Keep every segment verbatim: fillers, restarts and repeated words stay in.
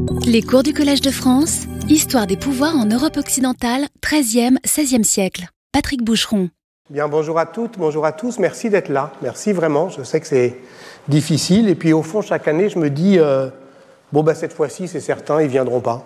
Les cours du Collège de France, Histoire des pouvoirs en Europe occidentale, treizième seizième siècle. Patrick Boucheron. Bien, bonjour à toutes, bonjour à tous, merci d'être là, merci vraiment, je sais que c'est difficile, et puis au fond, chaque année, je me dis, euh, bon, bah, cette fois-ci, c'est certain, ils ne viendront pas.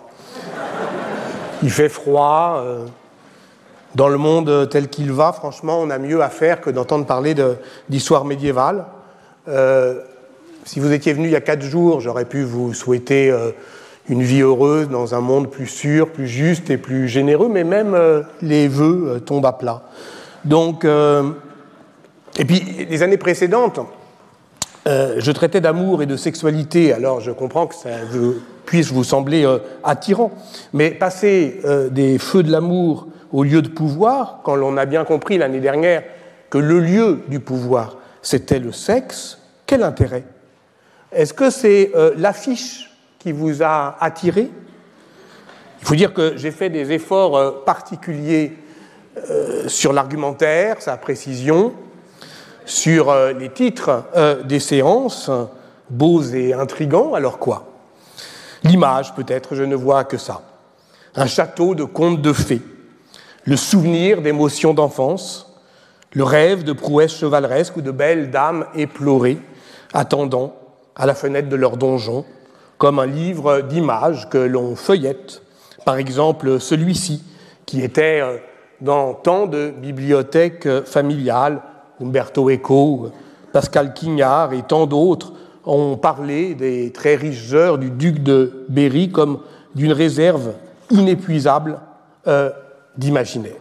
Il fait froid, euh, dans le monde tel qu'il va, franchement, on a mieux à faire que d'entendre parler de, d'histoire médiévale. Euh, si vous étiez venu il y a quatre jours, j'aurais pu vous souhaiter euh, une vie heureuse dans un monde plus sûr, plus juste et plus généreux, mais même euh, les vœux euh, tombent à plat. Donc, euh, et puis les années précédentes, euh, je traitais d'amour et de sexualité, alors je comprends que ça veut, puisse vous sembler euh, attirant, mais passer euh, des feux de l'amour au lieu de pouvoir, quand l'on a bien compris l'année dernière que le lieu du pouvoir, c'était le sexe, quel intérêt ? Est-ce que c'est euh, l'affiche qui vous a attiré ? Il faut dire que j'ai fait des efforts euh, particuliers euh, sur l'argumentaire, sa précision, sur euh, les titres euh, des séances, beaux et intrigants, alors quoi ? L'image, peut-être, je ne vois que ça. Un château de contes de fées, le souvenir d'émotions d'enfance, le rêve de prouesses chevaleresques ou de belles dames éplorées, attendant à la fenêtre de leur donjon, comme un livre d'images que l'on feuillette. Par exemple, celui-ci, qui était dans tant de bibliothèques familiales, Umberto Eco, Pascal Quignard et tant d'autres ont parlé des très riches heures du duc de Berry comme d'une réserve inépuisable euh, d'imaginaire.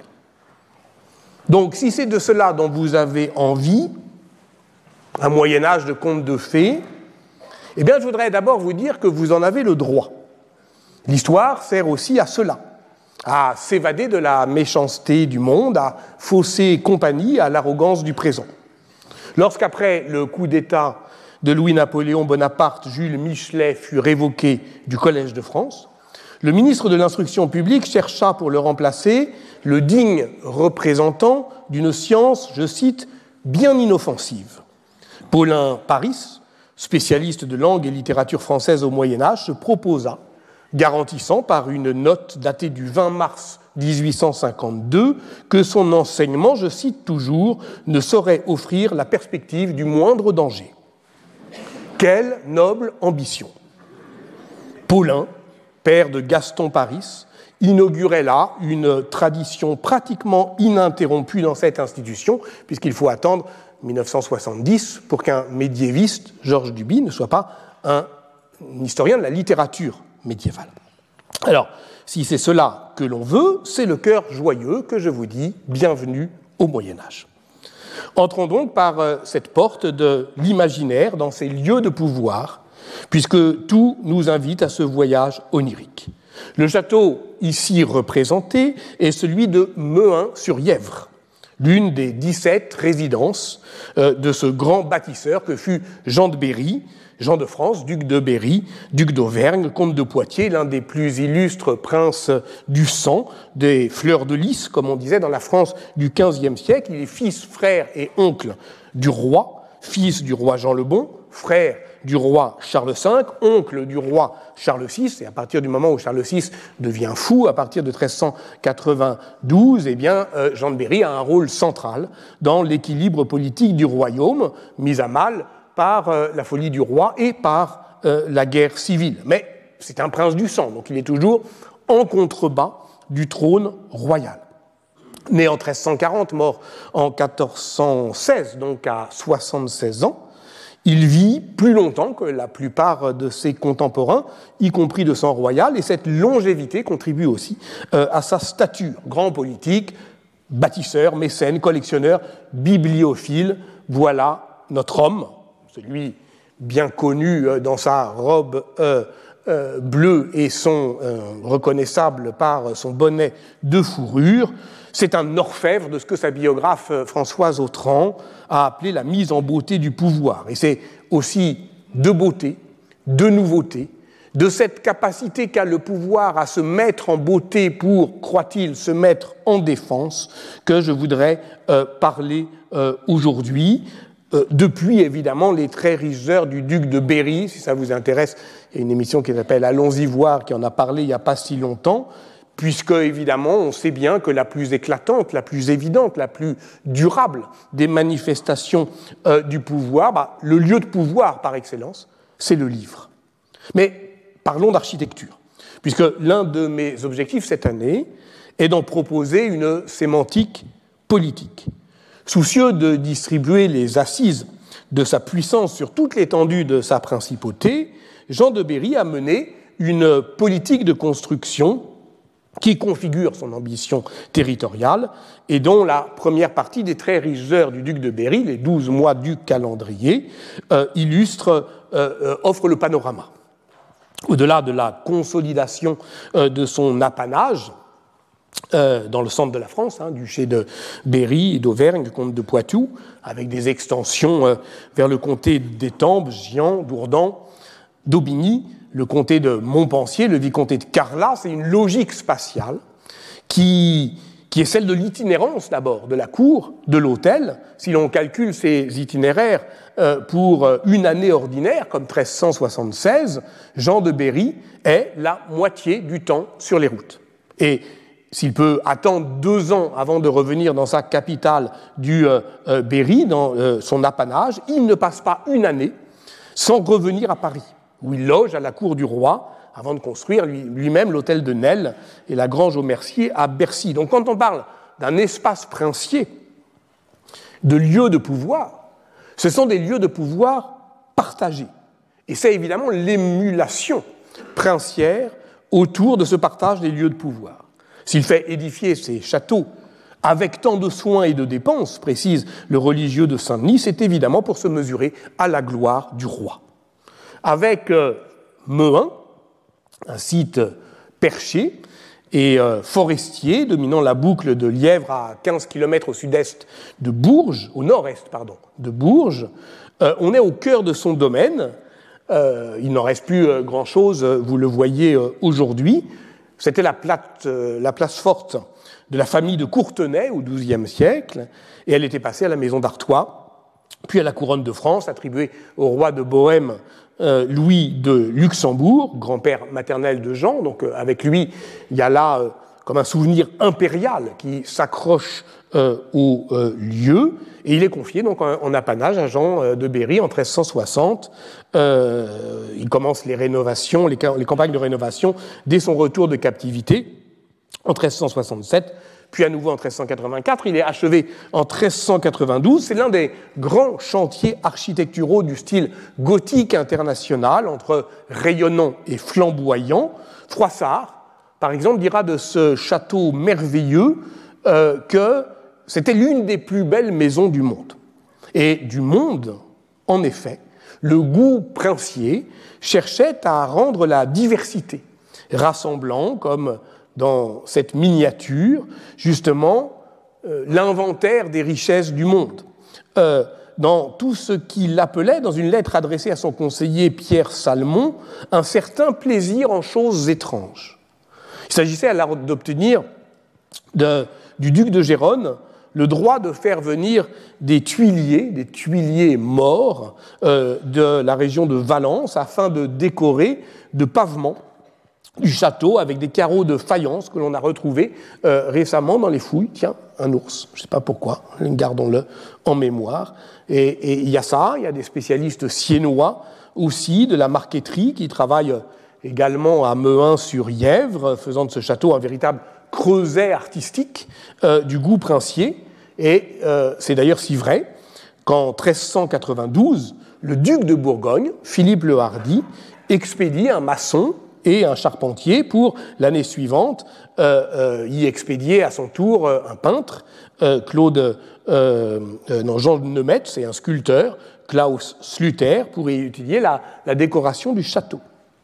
Donc, si c'est de cela dont vous avez envie, un Moyen-Âge de contes de fées, eh bien, je voudrais d'abord vous dire que vous en avez le droit. L'histoire sert aussi à cela, à s'évader de la méchanceté du monde, à fausser compagnie à l'arrogance du présent. Lorsqu'après le coup d'État de Louis-Napoléon Bonaparte, Jules Michelet fut révoqué du Collège de France, le ministre de l'Instruction publique chercha pour le remplacer le digne représentant d'une science, je cite, bien inoffensive. Paulin Paris, spécialiste de langue et littérature française au Moyen-Âge, se proposa, garantissant par une note datée du vingt mars dix-huit cent cinquante-deux que son enseignement, je cite toujours, ne saurait offrir la perspective du moindre danger. Quelle noble ambition ! Paulin, père de Gaston Paris, inaugurait là une tradition pratiquement ininterrompue dans cette institution, puisqu'il faut attendre dix-neuf cent soixante-dix pour qu'un médiéviste, Georges Duby, ne soit pas un historien de la littérature médiévale. Alors, si c'est cela que l'on veut, c'est le cœur joyeux que je vous dis, bienvenue au Moyen-Âge. Entrons donc par euh, cette porte de l'imaginaire dans ces lieux de pouvoir, puisque tout nous invite à ce voyage onirique. Le château ici représenté est celui de Mehun-sur-Yèvre, l'une des dix-sept résidences euh, de ce grand bâtisseur que fut Jean de Berry, Jean de France, duc de Berry, duc d'Auvergne, comte de Poitiers, l'un des plus illustres princes du sang, des fleurs de lys, comme on disait dans la France du quinzième siècle. Il est fils, frère et oncle du roi, fils du roi Jean le Bon, frère du roi Charles cinq, oncle du roi Charles six, et à partir du moment où Charles six devient fou, à partir de treize cent quatre-vingt-douze, eh bien, euh, Jean de Berry a un rôle central dans l'équilibre politique du royaume, mis à mal par euh, la folie du roi et par euh, la guerre civile. Mais c'est un prince du sang, donc il est toujours en contrebas du trône royal. Né en treize cent quarante, mort en quatorze cent seize, donc à soixante-seize ans, il vit plus longtemps que la plupart de ses contemporains, y compris de sang royal, et cette longévité contribue aussi euh, à sa stature. Grand politique, bâtisseur, mécène, collectionneur, bibliophile, voilà notre homme, celui bien connu euh, dans sa robe euh, euh, bleue et son euh, reconnaissable par son bonnet de fourrure. C'est un orfèvre de ce que sa biographe Françoise Autran a appelé la mise en beauté du pouvoir. Et c'est aussi de beauté, de nouveauté, de cette capacité qu'a le pouvoir à se mettre en beauté pour, croit-il, se mettre en défense, que je voudrais euh, parler euh, aujourd'hui. euh, depuis évidemment les très riches heures du duc de Berry. Si ça vous intéresse, il y a une émission qui s'appelle Allons-y voir, qui en a parlé il n'y a pas si longtemps, puisque évidemment on sait bien que la plus éclatante, la plus évidente, la plus durable des manifestations euh, du pouvoir, bah, le lieu de pouvoir par excellence, c'est le livre. Mais parlons d'architecture, puisque l'un de mes objectifs cette année est d'en proposer une sémantique politique. Soucieux de distribuer les assises de sa puissance sur toute l'étendue de sa principauté, Jean de Berry a mené une politique de construction qui configure son ambition territoriale et dont la première partie des très riches heures du duc de Berry, les douze mois du calendrier, euh, illustre, euh, offre le panorama. Au-delà de la consolidation euh, de son apanage, euh, dans le centre de la France, hein, duché de Berry et d'Auvergne, du comte de Poitou, avec des extensions euh, vers le comté d'Étampes, Giant, Dourdan, d'Aubigny, le comté de Montpensier, le vicomté de Carlat. C'est une logique spatiale qui, qui est celle de l'itinérance d'abord, de la cour, de l'hôtel. Si l'on calcule ces itinéraires euh, pour une année ordinaire, comme treize cent soixante-seize, Jean de Berry est la moitié du temps sur les routes. Et s'il peut attendre deux ans avant de revenir dans sa capitale du euh, euh, Berry, dans euh, son apanage, il ne passe pas une année sans revenir à Paris, où il loge à la cour du roi, avant de construire lui, lui-même l'hôtel de Nesle et la grange aux Merciers à Bercy. Donc quand on parle d'un espace princier, de lieux de pouvoir, ce sont des lieux de pouvoir partagés. Et c'est évidemment l'émulation princière autour de ce partage des lieux de pouvoir. S'il fait édifier ces châteaux avec tant de soins et de dépenses, précise le religieux de Saint-Denis, c'est évidemment pour se mesurer à la gloire du roi. Avec euh, Mehun, un site perché et euh, forestier, dominant la boucle de Lièvre à quinze kilomètres au sud-est de Bourges, au nord-est, pardon, de Bourges, euh, on est au cœur de son domaine. Euh, il n'en reste plus euh, grand-chose, vous le voyez euh, aujourd'hui. C'était la, plate, euh, la place forte de la famille de Courtenay au douzième siècle, et elle était passée à la maison d'Artois, puis à la couronne de France, attribuée au roi de Bohême euh, Louis de Luxembourg, grand-père maternel de Jean. Donc euh, avec lui, il y a là euh, comme un souvenir impérial qui s'accroche euh, au euh, lieu, et il est confié donc en, en apanage à Jean euh, de Berry en treize cent soixante. Euh, il commence les rénovations, les, les campagnes de rénovation dès son retour de captivité en treize cent soixante-sept, puis à nouveau en treize cent quatre-vingt-quatre. Il est achevé en treize cent quatre-vingt-douze. C'est l'un des grands chantiers architecturaux du style gothique international, entre rayonnant et flamboyant. Froissart, par exemple, dira de ce château merveilleux euh, que c'était l'une des plus belles maisons du monde. Et du monde, en effet, le goût princier cherchait à rendre la diversité, rassemblant, comme dans cette miniature, justement, euh, l'inventaire des richesses du monde. Euh, dans tout ce qu'il appelait, dans une lettre adressée à son conseiller Pierre Salmon, un certain plaisir en choses étranges. Il s'agissait alors d'obtenir de, du duc de Gérone le droit de faire venir des tuiliers, des tuiliers morts euh, de la région de Valence, afin de décorer de pavements du château avec des carreaux de faïence que l'on a retrouvés euh, récemment dans les fouilles. Tiens, un ours, je ne sais pas pourquoi, gardons-le en mémoire. Et, et il y a ça, il y a des spécialistes siennois aussi, de la marqueterie, qui travaillent également à Mehun-sur-Yèvre, faisant de ce château un véritable creuset artistique euh, du goût princier. Et euh, c'est d'ailleurs si vrai qu'en treize cent quatre-vingt-douze, le duc de Bourgogne, Philippe le Hardi, expédie un maçon et un charpentier pour l'année suivante euh, euh, y expédier à son tour euh, un peintre, euh, Claude, euh, euh, non, Jean Nemetz, et un sculpteur, Klaus Sluter, pour y étudier la, la décoration du château.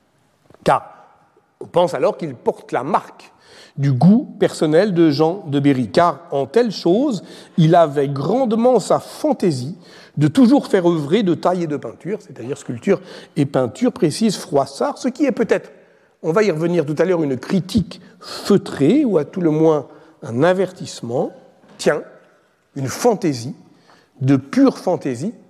Car on pense alors qu'il porte la marque du goût personnel de Jean de Berry, car en telle chose, il avait grandement sa fantaisie de toujours faire œuvrer de taille et de peinture, c'est-à-dire sculpture et peinture, précise Froissart, ce qui est peut-être, on va y revenir tout à l'heure, une critique feutrée, ou à tout le moins un avertissement, tiens, une fantaisie, de pure fantaisie,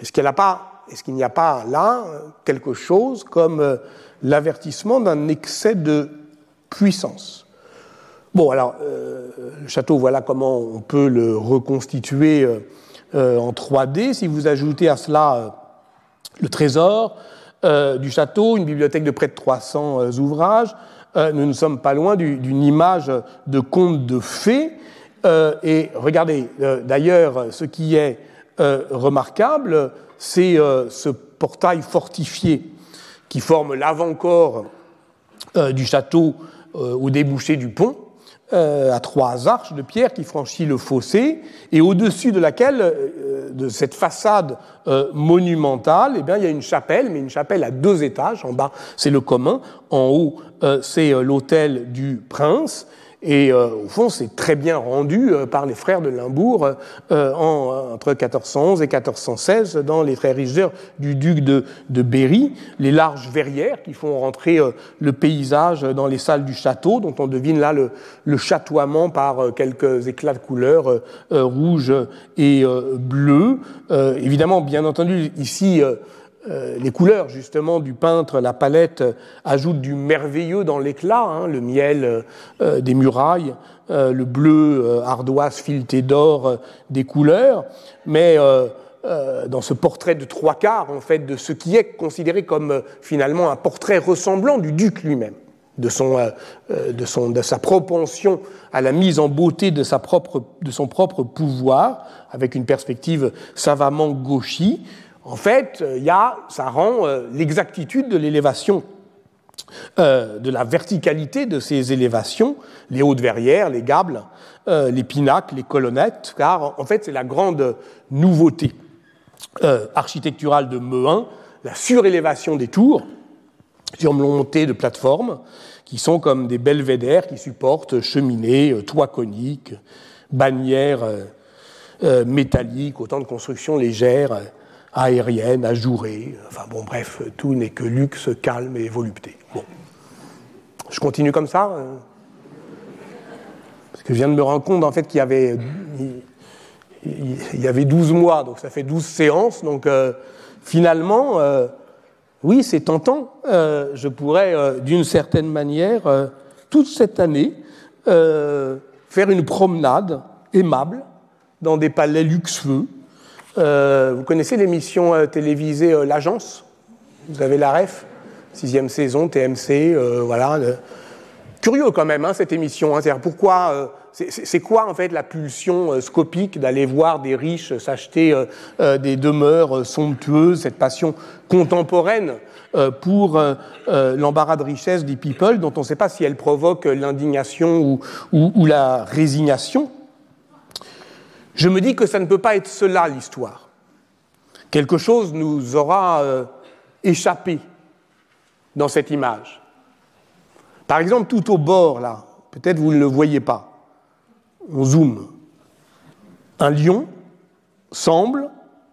Est-ce qu'il n'y a pas, est-ce qu'il n'y a pas là quelque chose comme l'avertissement d'un excès de puissance? Bon, alors, euh, le château, voilà comment on peut le reconstituer euh, en trois D. Si vous ajoutez à cela euh, le trésor euh, du château, une bibliothèque de près de trois cents euh, ouvrages, euh, nous ne sommes pas loin du, d'une image de conte de fées. Euh, et regardez, euh, d'ailleurs, ce qui est euh, remarquable, c'est euh, ce portail fortifié qui forme l'avant-corps euh, du château euh, au débouché du pont, euh, à trois arches de pierre qui franchit le fossé, et au-dessus de laquelle, euh, de cette façade euh, monumentale, eh bien, il y a une chapelle, mais une chapelle à deux étages. En bas, c'est le commun. En haut, euh, c'est euh, l'hôtel du prince. Et euh, au fond, c'est très bien rendu euh, par les frères de Limbourg euh, en, entre quatorze cent onze et quatorze cent seize dans les très riches œuvres du duc de, de Berry, les larges verrières qui font rentrer euh, le paysage dans les salles du château, dont on devine là le, le chatoiement par euh, quelques éclats de couleurs euh, euh, rouge et euh, bleu. Euh, évidemment, bien entendu, ici... Euh, Euh, les couleurs, justement, du peintre, la palette, euh, ajoutent du merveilleux dans l'éclat, hein, le miel euh, des murailles, euh, le bleu euh, ardoise fileté d'or euh, des couleurs, mais euh, euh, dans ce portrait de trois quarts, en fait, de ce qui est considéré comme, euh, finalement, un portrait ressemblant du duc lui-même, de, son, euh, de, son, de sa propension à la mise en beauté de, sa propre, de son propre pouvoir, avec une perspective savamment gauchie. En fait, il y a, ça rend euh, l'exactitude de l'élévation, euh, de la verticalité de ces élévations, les hautes verrières, les gables, euh, les pinacles, les colonnettes, car en fait c'est la grande nouveauté euh, architecturale de Mehun, la surélévation des tours, surmontées de plateformes, qui sont comme des belvédères qui supportent cheminées, euh, toits coniques, bannières euh, euh, métalliques, autant de constructions légères, euh, aérienne, ajourée, enfin bon, bref, tout n'est que luxe, calme et volupté. Bon. Je continue comme ça, euh, parce que je viens de me rendre compte, en fait, qu'il y avait, il, il y avait douze mois, donc ça fait douze séances, donc euh, finalement, euh, oui, c'est tentant, euh, je pourrais, euh, d'une certaine manière, euh, toute cette année, euh, faire une promenade aimable dans des palais luxueux. Euh, vous connaissez l'émission euh, télévisée euh, L'Agence? Vous avez la ref? Sixième saison, T M C, euh, voilà. Euh. Curieux quand même, hein, cette émission. Hein, c'est-à-dire pourquoi, euh, c'est, c'est quoi en fait la pulsion euh, scopique d'aller voir des riches s'acheter euh, euh, des demeures euh, somptueuses, cette passion contemporaine euh, pour euh, euh, l'embarras de richesse des people, dont on ne sait pas si elle provoque l'indignation ou, ou, ou la résignation. Je me dis que ça ne peut pas être cela, l'histoire. Quelque chose nous aura euh, échappé dans cette image. Par exemple, tout au bord, là, peut-être vous ne le voyez pas, on zoome. Un lion semble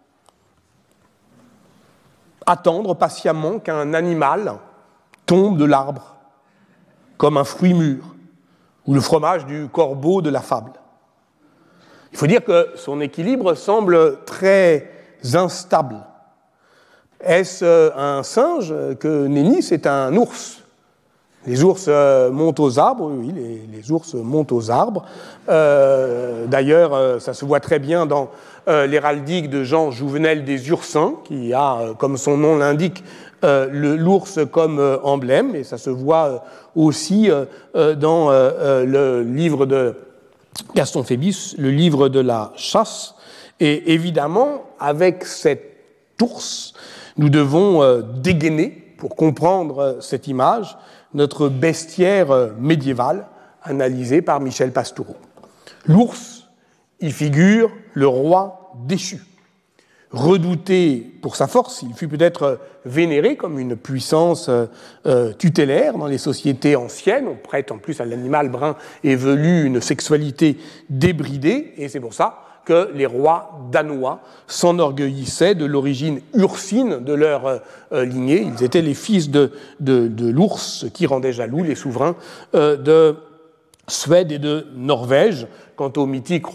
attendre patiemment qu'un animal tombe de l'arbre, comme un fruit mûr, ou le fromage du corbeau de la fable. Il faut dire que son équilibre semble très instable. Est-ce un singe que nenni? C'est un ours. Les ours montent aux arbres, oui, les, les ours montent aux arbres. Euh, d'ailleurs, ça se voit très bien dans euh, l'héraldique de Jean Jouvenel des Ursins, qui a, euh, comme son nom l'indique, euh, le, l'ours comme euh, emblème, et ça se voit euh, aussi euh, euh, dans euh, le livre de Gaston Phébus, le livre de la chasse. Et évidemment, avec cet ours, nous devons euh, dégainer, pour comprendre euh, cette image, notre bestiaire euh, médiéval, analysé par Michel Pastoureau. L'ours y figure le roi déchu. Redouté pour sa force, il fut peut-être vénéré comme une puissance euh, tutélaire dans les sociétés anciennes. On prête en plus à l'animal brun et velu une sexualité débridée, et c'est pour ça que les rois danois s'enorgueillissaient de l'origine ursine de leur euh, lignée. Ils étaient les fils de, de, de l'ours, qui rendait jaloux les souverains euh, de Suède et de Norvège. Quant au mythique roi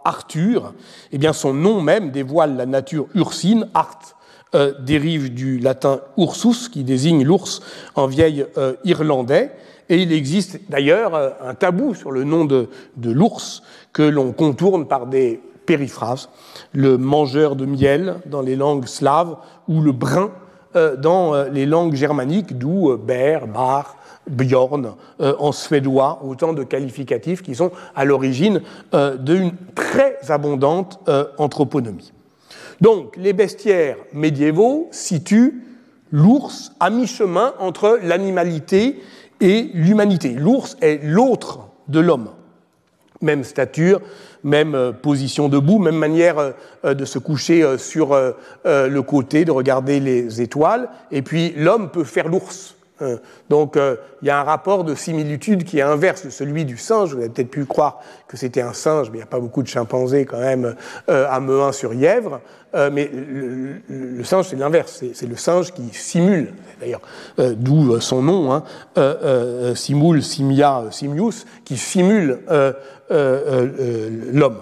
Arthur, eh bien son nom même dévoile la nature ursine. Art euh, dérive du latin ursus, qui désigne l'ours en vieil euh, irlandais. Et il existe d'ailleurs euh, un tabou sur le nom de, de l'ours que l'on contourne par des périphrases. Le mangeur de miel dans les langues slaves ou le brun euh, dans euh, les langues germaniques, d'où euh, bear, bar, Bjorn, euh, en suédois, autant de qualificatifs qui sont à l'origine euh, d'une très abondante euh, anthroponymie. Donc, les bestiaires médiévaux situent l'ours à mi-chemin entre l'animalité et l'humanité. L'ours est l'autre de l'homme. Même stature, même euh, position debout, même manière euh, de se coucher euh, sur euh, euh, le côté, de regarder les étoiles. Et puis, l'homme peut faire l'ours. Donc, euh, il y a un rapport de similitude qui est inverse de celui du singe. Vous avez peut-être pu croire que c'était un singe, mais il n'y a pas beaucoup de chimpanzés quand même euh, à Mehun-sur-Yèvre. Euh, mais le, le, le singe, c'est l'inverse. C'est, c'est le singe qui simule, d'ailleurs, euh, d'où son nom, hein, euh, euh, simul, simia, simius, qui simule euh, euh, euh, l'homme.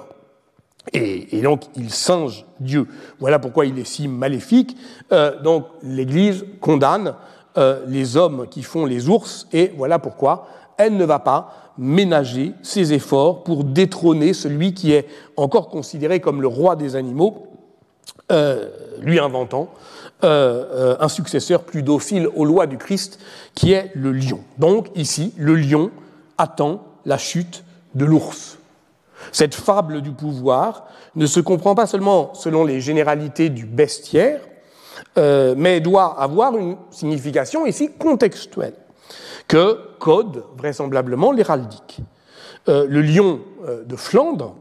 Et, et donc, il singe Dieu. Voilà pourquoi il est si maléfique. Euh, donc, l'Église condamne Euh, les hommes qui font les ours, et voilà pourquoi elle ne va pas ménager ses efforts pour détrôner celui qui est encore considéré comme le roi des animaux, euh, lui inventant euh, euh, un successeur plus docile aux lois du Christ, qui est le lion. Donc ici, le lion attend la chute de l'ours. Cette fable du pouvoir ne se comprend pas seulement selon les généralités du bestiaire, Euh, mais doit avoir une signification ici contextuelle, que code vraisemblablement l'héraldique. Euh, le lion euh, de Flandre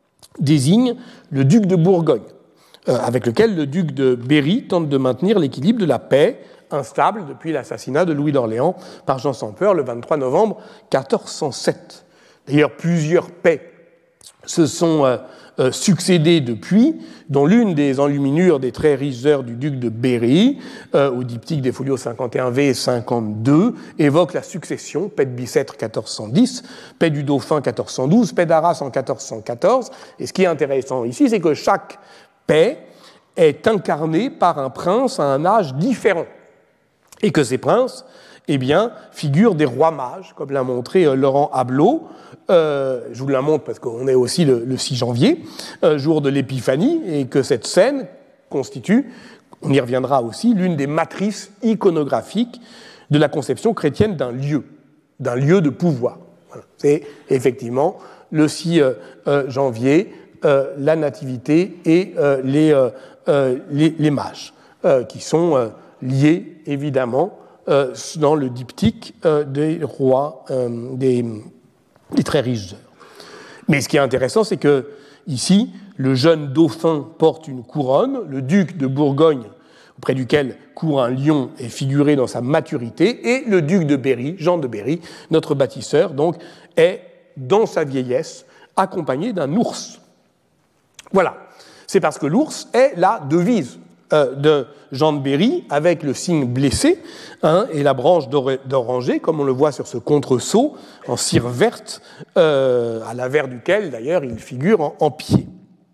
désigne le duc de Bourgogne, euh, avec lequel le duc de Berry tente de maintenir l'équilibre de la paix, instable depuis l'assassinat de Louis d'Orléans par Jean sans Peur le vingt-trois novembre quatorze cent sept. D'ailleurs, plusieurs paix se sont euh, euh, succédées depuis, dont l'une des enluminures des très riches heures du duc de Berry, euh, au diptyque des folios cinquante et un V et cinquante-deux, évoque la succession, paix de Bicêtre quatorze cent dix, paix du Dauphin quatorze cent douze, paix d'Arras en quatorze cent quatorze. Et ce qui est intéressant ici, c'est que chaque paix est incarnée par un prince à un âge différent. Et que ces princes, eh bien, figurent des rois mages, comme l'a montré euh, Laurent Ablot. Euh, je vous la montre parce qu'on est aussi le, le six janvier, euh, jour de l'Épiphanie, et que cette scène constitue, on y reviendra aussi, l'une des matrices iconographiques de la conception chrétienne d'un lieu, d'un lieu de pouvoir. Voilà. C'est effectivement le six janvier, euh, la Nativité et euh, les, euh, euh, les, les mages, euh, qui sont euh, liés évidemment euh, dans le diptyque euh, des rois, euh, des des très riches heures. Mais ce qui est intéressant, c'est que ici, le jeune dauphin porte une couronne, le duc de Bourgogne, auprès duquel court un lion, est figuré dans sa maturité, et le duc de Berry, Jean de Berry, notre bâtisseur, donc, est, dans sa vieillesse, accompagné d'un ours. Voilà. C'est parce que l'ours est la devise euh, de Jean de Berry, avec le signe blessé, hein, et la branche d'oranger, comme on le voit sur ce contre-sceau, en cire verte, euh, à l'avers duquel, d'ailleurs, il figure en, en pied.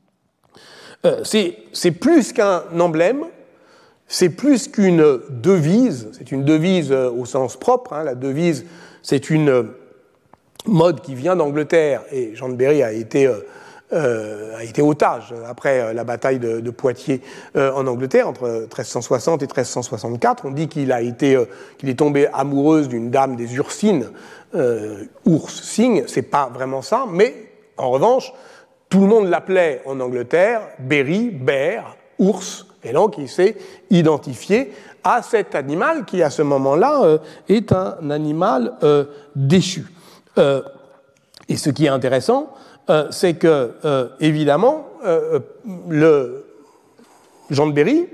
Euh, c'est, c'est plus qu'un emblème, c'est plus qu'une devise, c'est une devise euh, au sens propre, hein, la devise, c'est une euh, mode qui vient d'Angleterre, et Jean de Berry a été... Euh, Euh, a été otage après euh, la bataille de, de Poitiers euh, en Angleterre entre treize cent soixante et treize cent soixante-quatre. On dit qu'il a été, euh, qu'il est tombé amoureuse d'une dame des Ursines, euh, ours cygne. C'est pas vraiment ça, mais en revanche, tout le monde l'appelait en Angleterre Berry, bear, ours, et donc il s'est identifié à cet animal qui, à ce moment-là, euh, est un animal euh, déchu. Euh, et ce qui est intéressant, Euh, c'est que, euh, évidemment, euh, le Jean de Berry,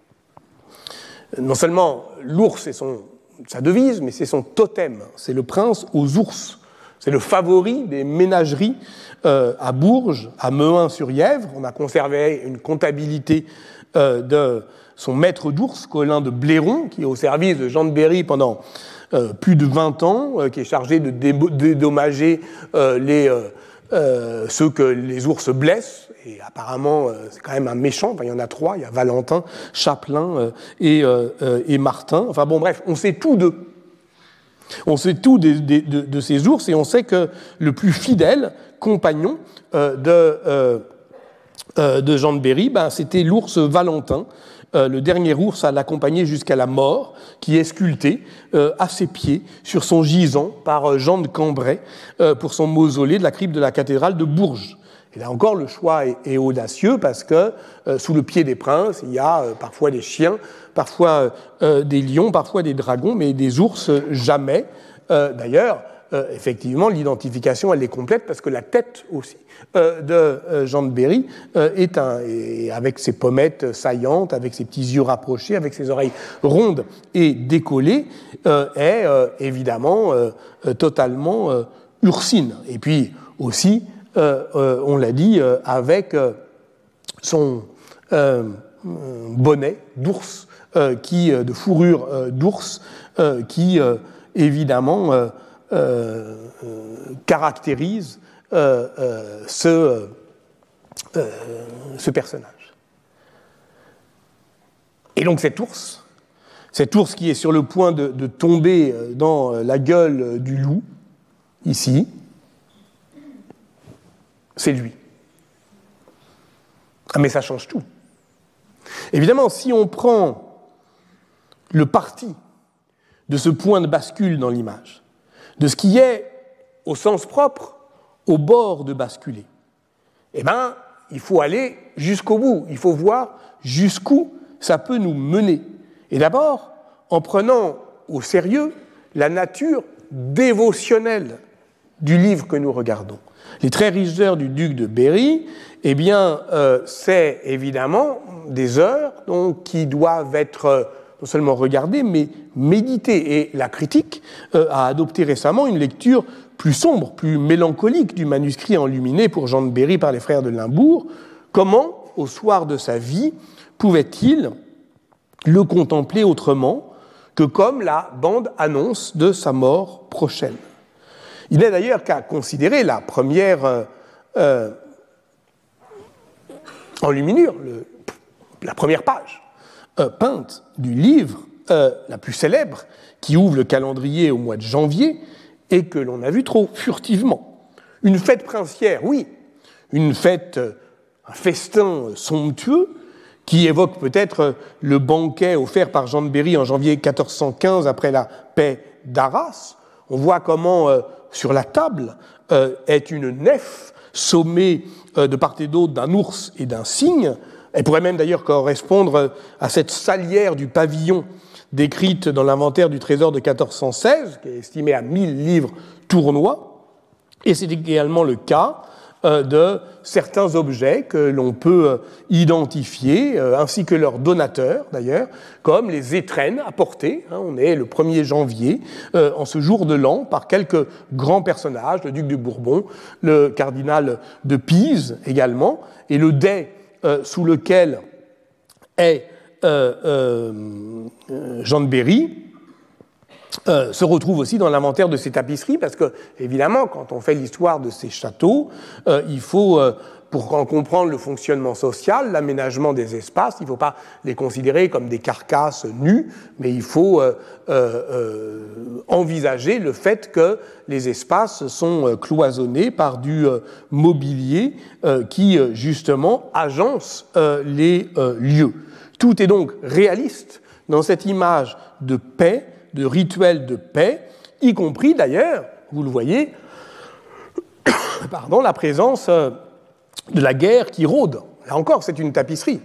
non seulement l'ours est son, sa devise, mais c'est son totem, c'est le prince aux ours, c'est le favori des ménageries euh, à Bourges, à Mehun-sur-Yèvre. On a conservé une comptabilité euh, de son maître d'ours, Colin de Blairon, qui est au service de Jean de Berry pendant euh, plus de vingt ans, euh, qui est chargé de dédommager euh, les... Euh, euh, ceux que les ours blessent, et apparemment euh, c'est quand même un méchant, enfin, il y en a trois, il y a Valentin, Chapelain euh, et, euh, euh, et Martin, enfin bon bref, on sait tout d'eux. On sait tout de, de, de, de ces ours, et on sait que le plus fidèle compagnon euh, de, euh, euh, de Jean de Berry, ben, c'était l'ours Valentin, euh, le dernier ours à l'accompagner jusqu'à la mort, qui est sculpté euh, à ses pieds sur son gisant par euh, Jean de Cambrai euh, pour son mausolée de la crypte de la cathédrale de Bourges. Et là encore, le choix est, est audacieux parce que euh, sous le pied des princes, il y a euh, parfois des chiens, parfois euh, des lions, parfois des dragons, mais des ours, jamais. Euh, d'ailleurs, euh, effectivement, l'identification, elle est complète parce que la tête aussi euh, de euh, Jean de Berry euh, est un, et avec ses pommettes saillantes, avec ses petits yeux rapprochés, avec ses oreilles rondes et décollées, euh, est euh, évidemment euh, totalement euh, ursine. Et puis aussi, Euh, euh, on l'a dit, euh, avec euh, son euh, bonnet d'ours, euh, qui, euh, de fourrure euh, d'ours, euh, qui euh, évidemment euh, euh, caractérise euh, euh, ce, euh, ce personnage. Et donc cet ours, cet ours qui est sur le point de, de tomber dans la gueule du loup, ici, c'est lui. Ah, mais ça change tout. Évidemment, si on prend le parti de ce point de bascule dans l'image, de ce qui est, au sens propre, au bord de basculer, eh bien, il faut aller jusqu'au bout. Il faut voir jusqu'où ça peut nous mener. Et d'abord, en prenant au sérieux la nature dévotionnelle du livre que nous regardons. Les très riches heures du duc de Berry, eh bien, euh, c'est évidemment des heures donc, qui doivent être euh, non seulement regardées, mais méditées. Et la critique euh, a adopté récemment une lecture plus sombre, plus mélancolique du manuscrit enluminé pour Jean de Berry par les frères de Limbourg. Comment, au soir de sa vie, pouvait-il le contempler autrement que comme la bande-annonce de sa mort prochaine ? Il n'est d'ailleurs qu'à considérer la première euh, euh, enluminure, le, la première page euh, peinte du livre, euh, la plus célèbre, qui ouvre le calendrier au mois de janvier et que l'on a vu trop furtivement. Une fête princière, oui, une fête, un festin somptueux qui évoque peut-être le banquet offert par Jean de Berry en janvier quatorze cent quinze après la paix d'Arras. On voit comment euh, sur la table euh, est une nef sommée euh, de part et d'autre d'un ours et d'un cygne. Elle pourrait même d'ailleurs correspondre à cette salière du pavillon décrite dans l'inventaire du trésor de quatorze cent seize, qui est estimé à mille livres tournois. Et c'est également le cas euh, de certains objets que l'on peut euh, identifier, euh, ainsi que leurs donateurs d'ailleurs, comme les étrennes apportées. Hein, on est le premier janvier, euh, en ce jour de l'an, par quelques grands personnages, le duc de Bourbon, le cardinal de Pise également, et le dais euh, sous lequel est euh, euh, Jean de Berry, Euh, se retrouve aussi dans l'inventaire de ces tapisseries, parce que, évidemment, quand on fait l'histoire de ces châteaux, euh, il faut, euh, pour en comprendre le fonctionnement social, l'aménagement des espaces, il ne faut pas les considérer comme des carcasses nues, mais il faut euh, euh, envisager le fait que les espaces sont cloisonnés par du euh, mobilier euh, qui, justement, agence euh, les euh, lieux. Tout est donc réaliste dans cette image de paix, de rituels de paix, y compris d'ailleurs, vous le voyez, pardon, la présence de la guerre qui rôde. Là encore, c'est une tapisserie.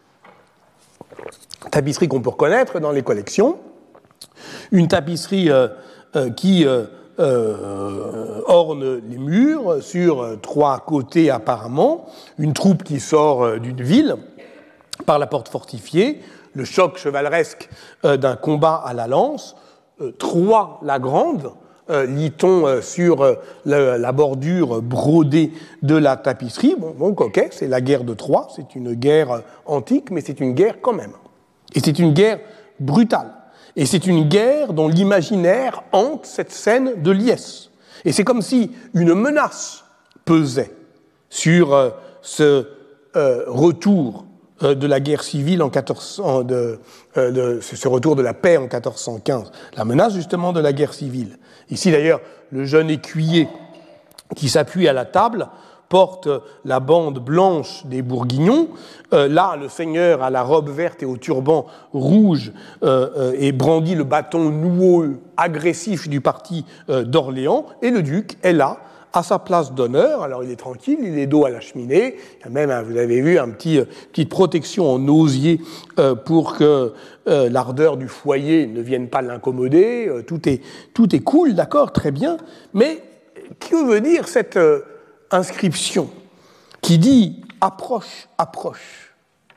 Tapisserie qu'on peut reconnaître dans les collections. Une tapisserie euh, euh, qui euh, euh, orne les murs sur trois côtés apparemment. Une troupe qui sort d'une ville par la porte fortifiée. Le choc chevaleresque euh, d'un combat à la lance, euh, Troie la Grande, euh, lit-on euh, sur euh, la, la bordure brodée de la tapisserie. Bon, donc, ok, c'est la guerre de Troie, c'est une guerre euh, antique, mais c'est une guerre quand même. Et c'est une guerre brutale. Et c'est une guerre dont l'imaginaire hante cette scène de liesse. Et c'est comme si une menace pesait sur euh, ce euh, retour euh, de la guerre civile en quatorze cents, de, euh, de, ce retour de la paix en quatorze cent quinze, la menace justement de la guerre civile. Ici d'ailleurs, le jeune écuyer qui s'appuie à la table porte la bande blanche des Bourguignons. Euh, là, le seigneur a la robe verte et au turban rouge euh, euh, et brandit le bâton noueux, agressif du parti euh, d'Orléans. Et le duc est là, à sa place d'honneur. Alors, il est tranquille, il est dos à la cheminée. Il y a même, hein, vous avez vu, une petit, euh, petite protection en osier euh, pour que euh, l'ardeur du foyer ne vienne pas l'incommoder. Euh, tout est, tout est cool, d'accord, très bien. Mais que veut dire cette... Euh, inscription qui dit « approche, approche ».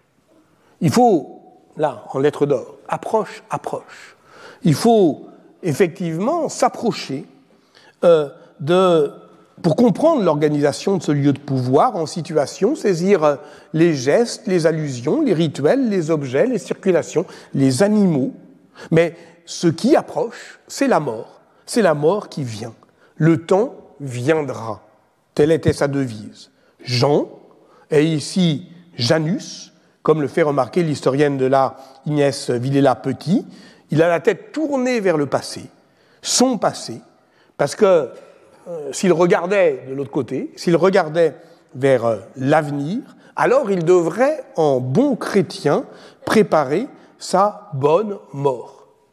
Il faut, là, en lettres d'or, « approche, approche ». Il faut effectivement s'approcher euh, de, pour comprendre l'organisation de ce lieu de pouvoir en situation, saisir les gestes, les allusions, les rituels, les objets, les circulations, les animaux. Mais ce qui approche, c'est la mort. C'est la mort qui vient. Le temps viendra. Telle était sa devise. Jean est ici Janus, comme le fait remarquer l'historienne de l'art Inès Villela-Petit. Il a la tête tournée vers le passé, son passé, parce que euh, s'il regardait de l'autre côté, s'il regardait vers euh, l'avenir, alors il devrait, en bon chrétien, préparer sa bonne mort.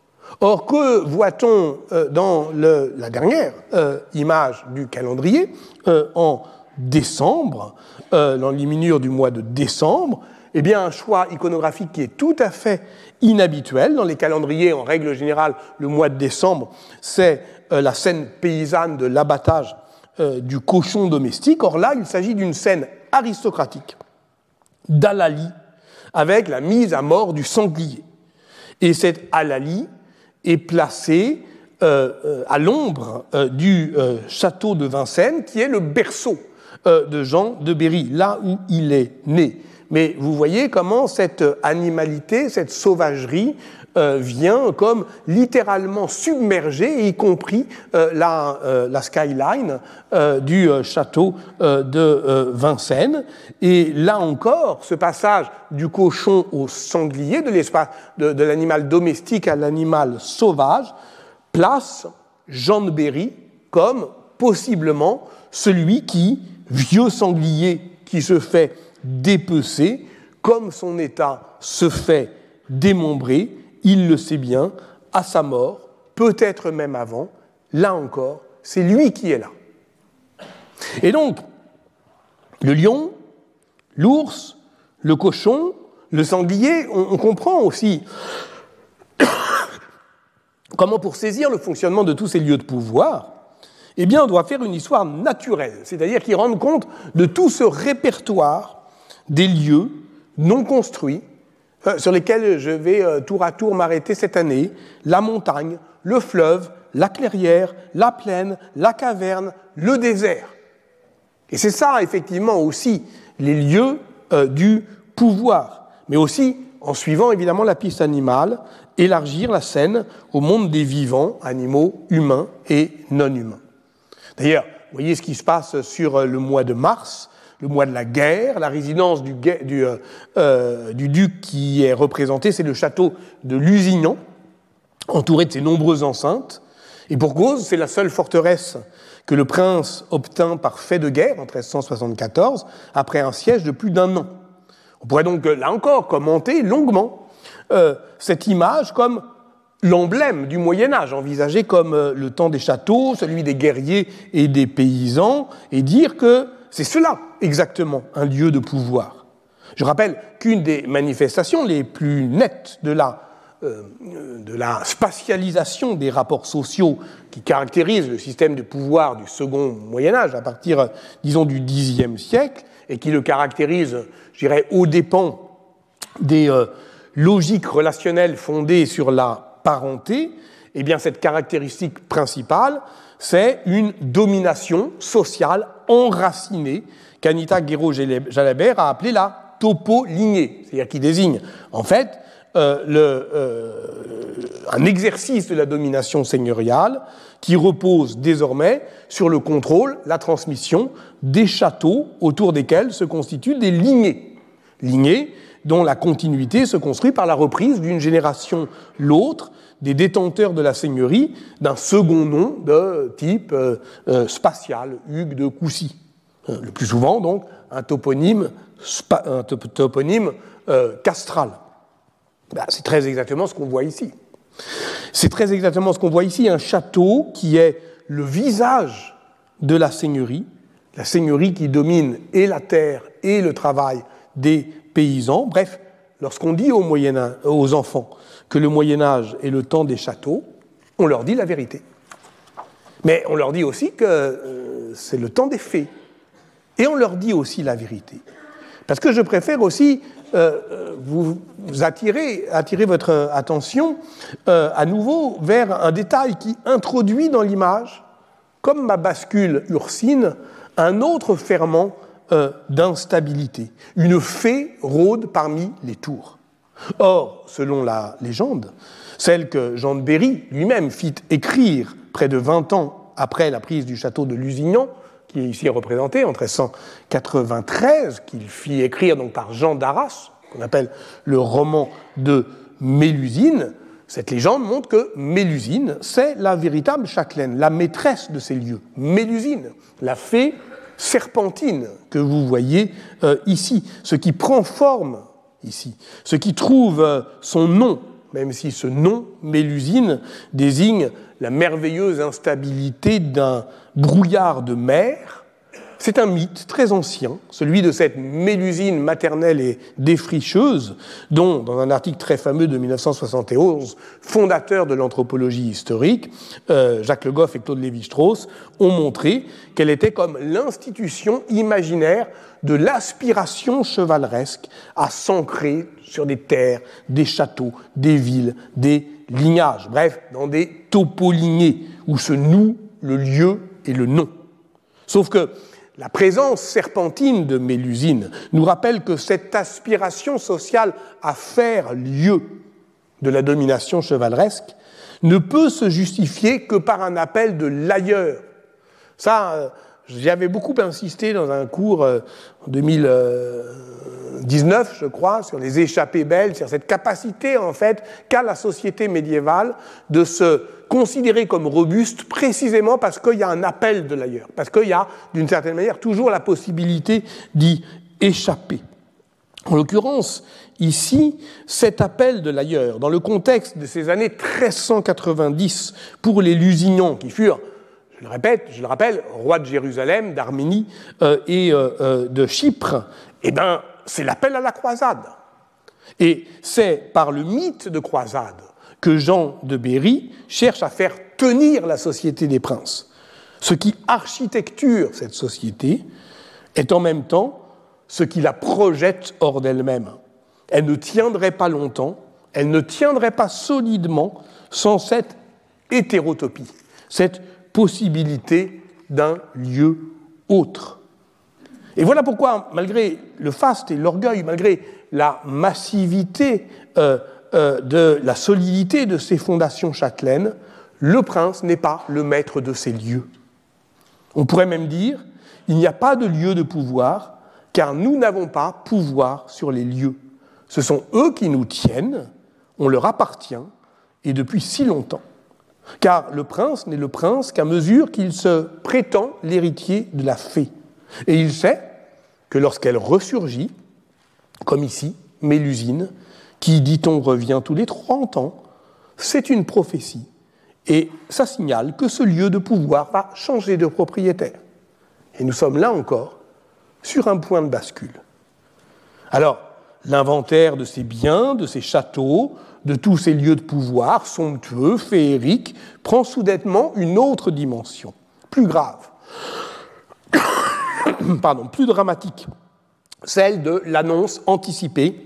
Or, que voit-on euh, dans le, la dernière euh, image du calendrier euh, en décembre, euh, dans l'imminure du mois de décembre? Eh bien, un choix iconographique qui est tout à fait inhabituel. Dans les calendriers, en règle générale, le mois de décembre, c'est euh, la scène paysanne de l'abattage euh, du cochon domestique. Or là, il s'agit d'une scène aristocratique d'Halali, avec la mise à mort du sanglier. Et cette Halali est placé euh, euh, à l'ombre euh, du euh, château de Vincennes, qui est le berceau euh, de Jean de Berry, là où il est né. Mais vous voyez comment cette animalité, cette sauvagerie euh, vient comme littéralement submerger, y compris euh, la, euh, la skyline euh, du euh, château euh, de euh, Vincennes. Et là encore, ce passage du cochon au sanglier, de, l'espace, de, de l'animal domestique à l'animal sauvage, place Jean de Berry comme possiblement celui qui, vieux sanglier qui se fait dépecer, comme son état se fait démembrer, il le sait bien, à sa mort, peut-être même avant, là encore, c'est lui qui est là. Et donc, le lion, l'ours, le cochon, le sanglier, on, on comprend aussi comment, pour saisir le fonctionnement de tous ces lieux de pouvoir, eh bien, on doit faire une histoire naturelle, c'est-à-dire qu'ils rendent compte de tout ce répertoire des lieux non construits euh, sur lesquels je vais euh, tour à tour m'arrêter cette année, la montagne, le fleuve, la clairière, la plaine, la caverne, le désert. Et c'est ça, effectivement, aussi les lieux euh, du pouvoir, mais aussi, en suivant évidemment la piste animale, élargir la scène au monde des vivants, animaux, humains et non-humains. D'ailleurs, vous voyez ce qui se passe sur le mois de mars, le mois de la guerre, la résidence du, du, euh, du duc qui est représenté, c'est le château de Lusignan, entouré de ses nombreuses enceintes. Et pour cause, c'est la seule forteresse que le prince obtint par fait de guerre en treize cent soixante-quatorze, après un siège de plus d'un an. On pourrait donc, là encore, commenter longuement euh, cette image comme l'emblème du Moyen-Âge, envisagé comme euh, le temps des châteaux, celui des guerriers et des paysans, et dire que c'est cela, exactement, un lieu de pouvoir. Je rappelle qu'une des manifestations les plus nettes de la, euh, de la spatialisation des rapports sociaux qui caractérise le système de pouvoir du second Moyen-Âge, à partir, disons, du dixième siècle, et qui le caractérise, je dirais, aux dépens des euh, logiques relationnelles fondées sur la parenté, eh bien, cette caractéristique principale, c'est une domination sociale enracinée qu'Anita Guéraud-Jalabert a appelée la topolignée, c'est-à-dire qui désigne, en fait, euh, le, euh, un exercice de la domination seigneuriale qui repose désormais sur le contrôle, la transmission des châteaux autour desquels se constituent des lignées. Lignées dont la continuité se construit par la reprise d'une génération l'autre des détenteurs de la seigneurie d'un second nom de type euh, euh, spatial, Hugues de Coucy. Euh, le plus souvent, donc, un toponyme, spa, un toponyme euh, castral. Ben, c'est très exactement ce qu'on voit ici. C'est très exactement ce qu'on voit ici, un château qui est le visage de la seigneurie, la seigneurie qui domine et la terre et le travail des paysans. Bref, lorsqu'on dit aux, Moyen-Âge, aux enfants que le Moyen-Âge est le temps des châteaux, on leur dit la vérité. Mais on leur dit aussi que euh, c'est le temps des fées. Et on leur dit aussi la vérité. Parce que je préfère aussi euh, vous attirer, attirer votre attention euh, à nouveau vers un détail qui introduit dans l'image, comme ma bascule ursine, un autre ferment euh, d'instabilité. Une fée rôde parmi les tours. Or, selon la légende, celle que Jean de Berry lui-même fit écrire près de vingt ans après la prise du château de Lusignan, qui est ici représenté en treize cent quatre-vingt-treize, qu'il fit écrire donc par Jean d'Arras, qu'on appelle le roman de Mélusine. Cette légende montre que Mélusine, c'est la véritable châtelaine, la maîtresse de ces lieux. Mélusine, la fée serpentine que vous voyez euh, ici, ce qui prend forme ici, ce qui trouve euh, son nom, même si ce nom, Mélusine, désigne la merveilleuse instabilité d'un brouillard de mer. C'est un mythe très ancien, celui de cette Mélusine maternelle et défricheuse, dont, dans un article très fameux de mille neuf cent soixante et onze, fondateur de l'anthropologie historique, euh, Jacques Le Goff et Claude Lévi-Strauss ont montré qu'elle était comme l'institution imaginaire de l'aspiration chevaleresque à s'ancrer sur des terres, des châteaux, des villes, des lignages, bref, dans des topolignées où se noue le lieu et le nom. Sauf que la présence serpentine de Mélusine nous rappelle que cette aspiration sociale à faire lieu de la domination chevaleresque ne peut se justifier que par un appel de l'ailleurs. Ça, j'y avais beaucoup insisté dans un cours en deux mille dix-neuf, je crois, sur les échappées belles, sur cette capacité, en fait, qu'a la société médiévale de se considéré comme robuste précisément parce qu'il y a un appel de l'ailleurs, parce qu'il y a, d'une certaine manière, toujours la possibilité d'y échapper. En l'occurrence, ici, cet appel de l'ailleurs, dans le contexte de ces années treize cent quatre-vingt-dix pour les Lusignans, qui furent, je le répète, je le rappelle, rois de Jérusalem, d'Arménie euh, et euh, euh, de Chypre, eh bien, c'est l'appel à la croisade. Et c'est par le mythe de croisade que Jean de Berry cherche à faire tenir la société des princes. Ce qui architecture cette société est en même temps ce qui la projette hors d'elle-même. Elle ne tiendrait pas longtemps, elle ne tiendrait pas solidement sans cette hétérotopie, cette possibilité d'un lieu autre. Et voilà pourquoi, malgré le faste et l'orgueil, malgré la massivité euh, Euh, de la solidité de ces fondations châtelaines, le prince n'est pas le maître de ces lieux. On pourrait même dire, il n'y a pas de lieu de pouvoir, car nous n'avons pas pouvoir sur les lieux. Ce sont eux qui nous tiennent, on leur appartient, et depuis si longtemps. Car le prince n'est le prince qu'à mesure qu'il se prétend l'héritier de la fée. Et il sait que lorsqu'elle ressurgit, comme ici, Mélusine, qui, dit-on, revient tous les trente ans, c'est une prophétie. Et ça signale que ce lieu de pouvoir va changer de propriétaire. Et nous sommes là encore sur un point de bascule. Alors, l'inventaire de ces biens, de ces châteaux, de tous ces lieux de pouvoir somptueux, féeriques, prend soudainement une autre dimension, plus grave, pardon, plus dramatique, celle de l'annonce anticipée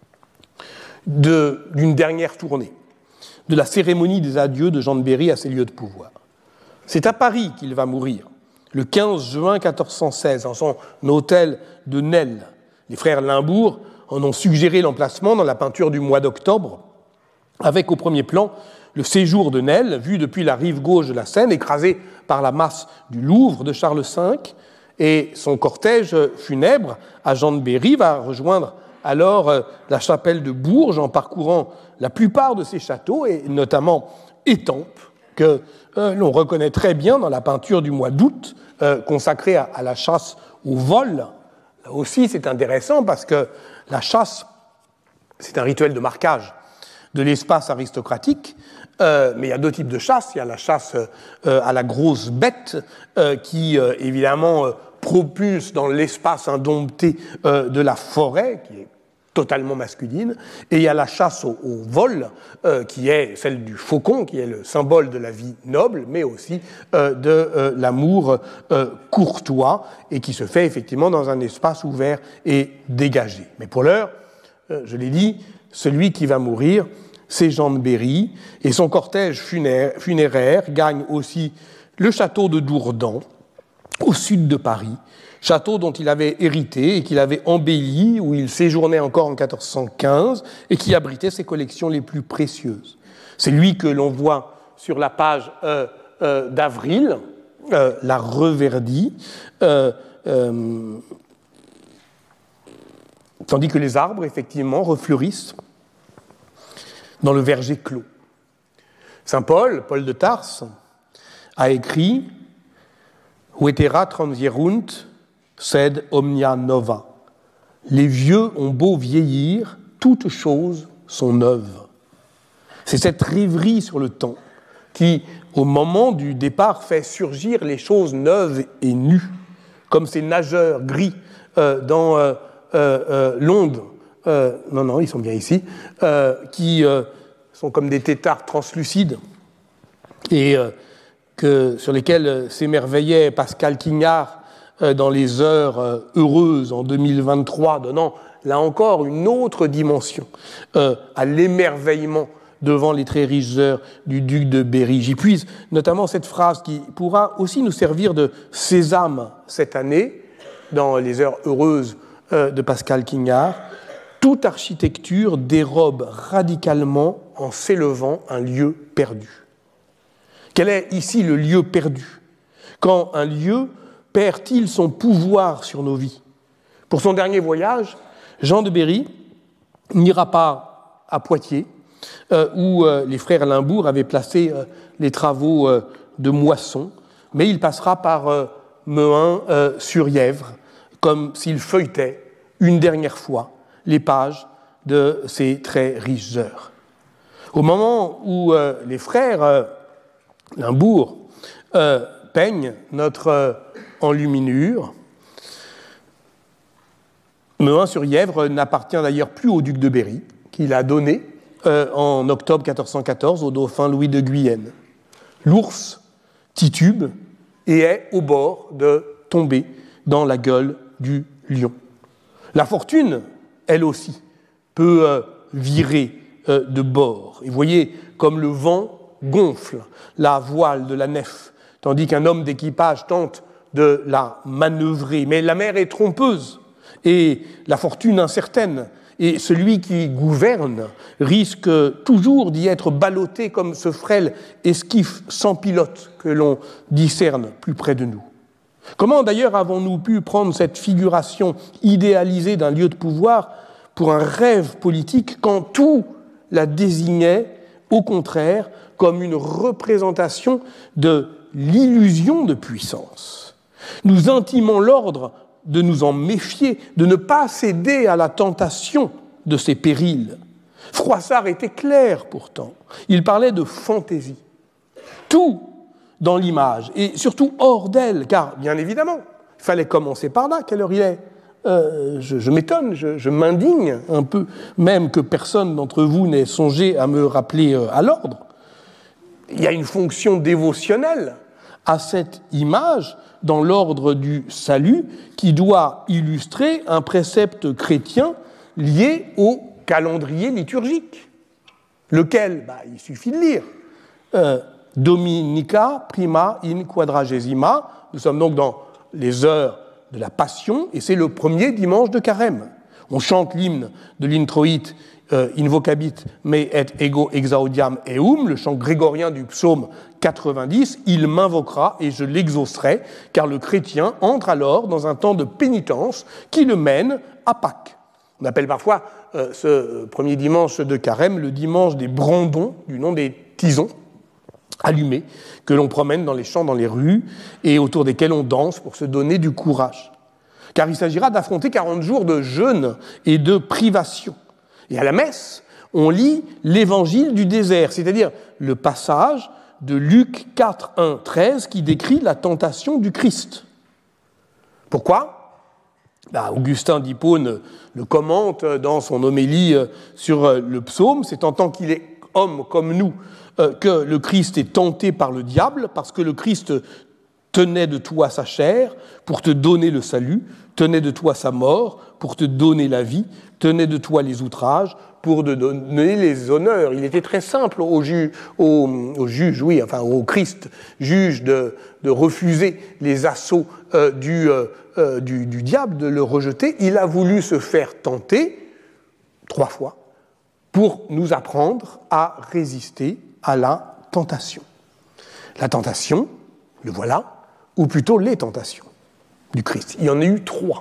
De, d'une dernière tournée, de la cérémonie des adieux de Jean de Berry à ses lieux de pouvoir. C'est à Paris qu'il va mourir, le quinze juin mille quatre cent seize, dans son hôtel de Nesle. Les frères Limbourg en ont suggéré l'emplacement dans la peinture du mois d'octobre, avec au premier plan le séjour de Nesle, vu depuis la rive gauche de la Seine, écrasé par la masse du Louvre de Charles cinq, et son cortège funèbre à Jean de Berry va rejoindre alors la chapelle de Bourges en parcourant la plupart de ces châteaux, et notamment Étampes, que euh, l'on reconnaît très bien dans la peinture du mois d'août, euh, consacrée à, à la chasse au vol. Là aussi, c'est intéressant parce que la chasse, c'est un rituel de marquage de l'espace aristocratique, euh, mais il y a deux types de chasse. Il y a la chasse euh, à la grosse bête, euh, qui, euh, évidemment, euh, propulse dans l'espace indompté euh, de la forêt, qui est totalement masculine, et il y a la chasse au, au vol, euh, qui est celle du faucon, qui est le symbole de la vie noble, mais aussi euh, de euh, l'amour euh, courtois, et qui se fait effectivement dans un espace ouvert et dégagé. Mais pour l'heure, euh, je l'ai dit, celui qui va mourir, c'est Jean de Berry, et son cortège funéraire, funéraire gagne aussi le château de Dourdan, au sud de Paris, château dont il avait hérité et qu'il avait embelli, où il séjournait encore en quatorze cent quinze et qui abritait ses collections les plus précieuses. C'est lui que l'on voit sur la page euh, euh, d'Avril, euh, la reverdie, euh, euh, tandis que les arbres, effectivement, refleurissent dans le verger clos. Saint Paul, Paul de Tarse, a écrit « Vetera transierunt, sed omnia nova ». Les vieux ont beau vieillir, toutes choses sont neuves. C'est cette rêverie sur le temps qui, au moment du départ, fait surgir les choses neuves et nues, comme ces nageurs gris euh, dans euh, euh, l'onde. Euh, non, non, ils sont bien ici, euh, qui euh, sont comme des têtards translucides et euh, que, sur lesquels s'émerveillait Pascal Quignard euh, dans les heures euh, heureuses en deux mille vingt-trois, donnant là encore une autre dimension euh, à l'émerveillement devant les très riches heures du duc de Berry. J'y puise notamment cette phrase qui pourra aussi nous servir de sésame cette année, dans les heures heureuses euh, de Pascal Quignard. Toute architecture dérobe radicalement en s'élevant un lieu perdu. Quel est ici le lieu perdu? Quand un lieu perd-il son pouvoir sur nos vies? Pour son dernier voyage, Jean de Berry n'ira pas à Poitiers, euh, où euh, les frères Limbourg avaient placé euh, les travaux euh, de moisson, mais il passera par euh, Mehun-sur-Yèvre, euh, comme s'il feuilletait une dernière fois les pages de ces très riches heures. Au moment où euh, les frères euh, Limbourg euh, peignent notre euh, enluminure, Mehun-sur-Yèvre n'appartient d'ailleurs plus au duc de Berry, qu'il a donné euh, en octobre quatorze cent quatorze au dauphin Louis de Guyenne. L'ours titube et est au bord de tomber dans la gueule du lion. La fortune, elle aussi, peut euh, virer euh, de bord. Et vous voyez comme le vent gonfle la voile de la nef, tandis qu'un homme d'équipage tente de la manœuvrer. Mais la mer est trompeuse et la fortune incertaine, et celui qui gouverne risque toujours d'y être ballotté comme ce frêle esquif sans pilote que l'on discerne plus près de nous. Comment d'ailleurs avons-nous pu prendre cette figuration idéalisée d'un lieu de pouvoir pour un rêve politique quand tout la désignait, au contraire, comme une représentation de l'illusion de puissance? Nous intimons l'ordre de nous en méfier, de ne pas céder à la tentation de ces périls. Froissart était clair pourtant, il parlait de fantaisie. Tout dans l'image, et surtout hors d'elle, car bien évidemment, il fallait commencer par là. Quelle heure il est ? euh, je, je m'étonne, je, je m'indigne un peu, même que personne d'entre vous n'ait songé à me rappeler euh, à l'ordre. Il y a une fonction dévotionnelle à cette image dans l'ordre du salut qui doit illustrer un précepte chrétien lié au calendrier liturgique, lequel, bah, il suffit de lire. Euh, Dominica prima in quadragesima, nous sommes donc dans les heures de la Passion, et c'est le premier dimanche de Carême. On chante l'hymne de l'introïte euh, Invocabit me et ego exaudiam eum, le chant grégorien du psaume quatre-vingt-dix, il m'invoquera et je l'exaucerai, car le chrétien entre alors dans un temps de pénitence qui le mène à Pâques. On appelle parfois euh, ce premier dimanche de carême le dimanche des brandons, du nom des tisons allumés, que l'on promène dans les champs, dans les rues, et autour desquels on danse pour se donner du courage. Car il s'agira d'affronter quarante jours de jeûne et de privation. Et à la messe, on lit l'évangile du désert, c'est-à-dire le passage de Luc quatre, un, treize, qui décrit la tentation du Christ. Pourquoi ? Ben, Augustin d'Hippone le commente dans son homélie sur le psaume, c'est en tant qu'il est homme comme nous que le Christ est tenté par le diable, parce que le Christ tenait de toi sa chair pour te donner le salut, tenait de toi sa mort pour te donner la vie, tenait de toi les outrages pour te donner les honneurs. Il était très simple au, ju- au, au juge, oui, enfin au Christ, juge, de, de refuser les assauts euh, du, euh, du, du diable, de le rejeter. Il a voulu se faire tenter trois fois pour nous apprendre à résister à la tentation. La tentation, le voilà, ou plutôt les tentations du Christ. Il y en a eu trois.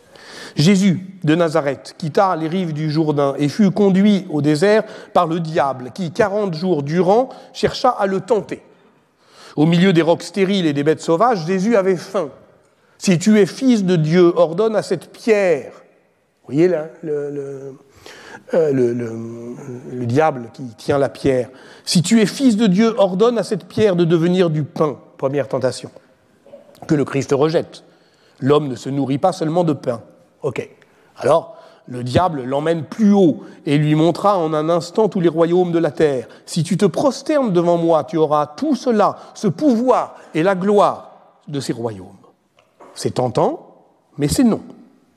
Jésus de Nazareth quitta les rives du Jourdain et fut conduit au désert par le diable qui, quarante jours durant, chercha à le tenter. Au milieu des rocs stériles et des bêtes sauvages, Jésus avait faim. « Si tu es fils de Dieu, ordonne à cette pierre. » Vous voyez là, le, le, euh, le, le, le diable qui tient la pierre. « Si tu es fils de Dieu, ordonne à cette pierre de devenir du pain. » Première tentation, que le Christ rejette. L'homme ne se nourrit pas seulement de pain. Ok. Alors, le diable l'emmène plus haut et lui montra en un instant tous les royaumes de la terre. Si tu te prosternes devant moi, tu auras tout cela, ce pouvoir et la gloire de ces royaumes. C'est tentant, mais c'est non.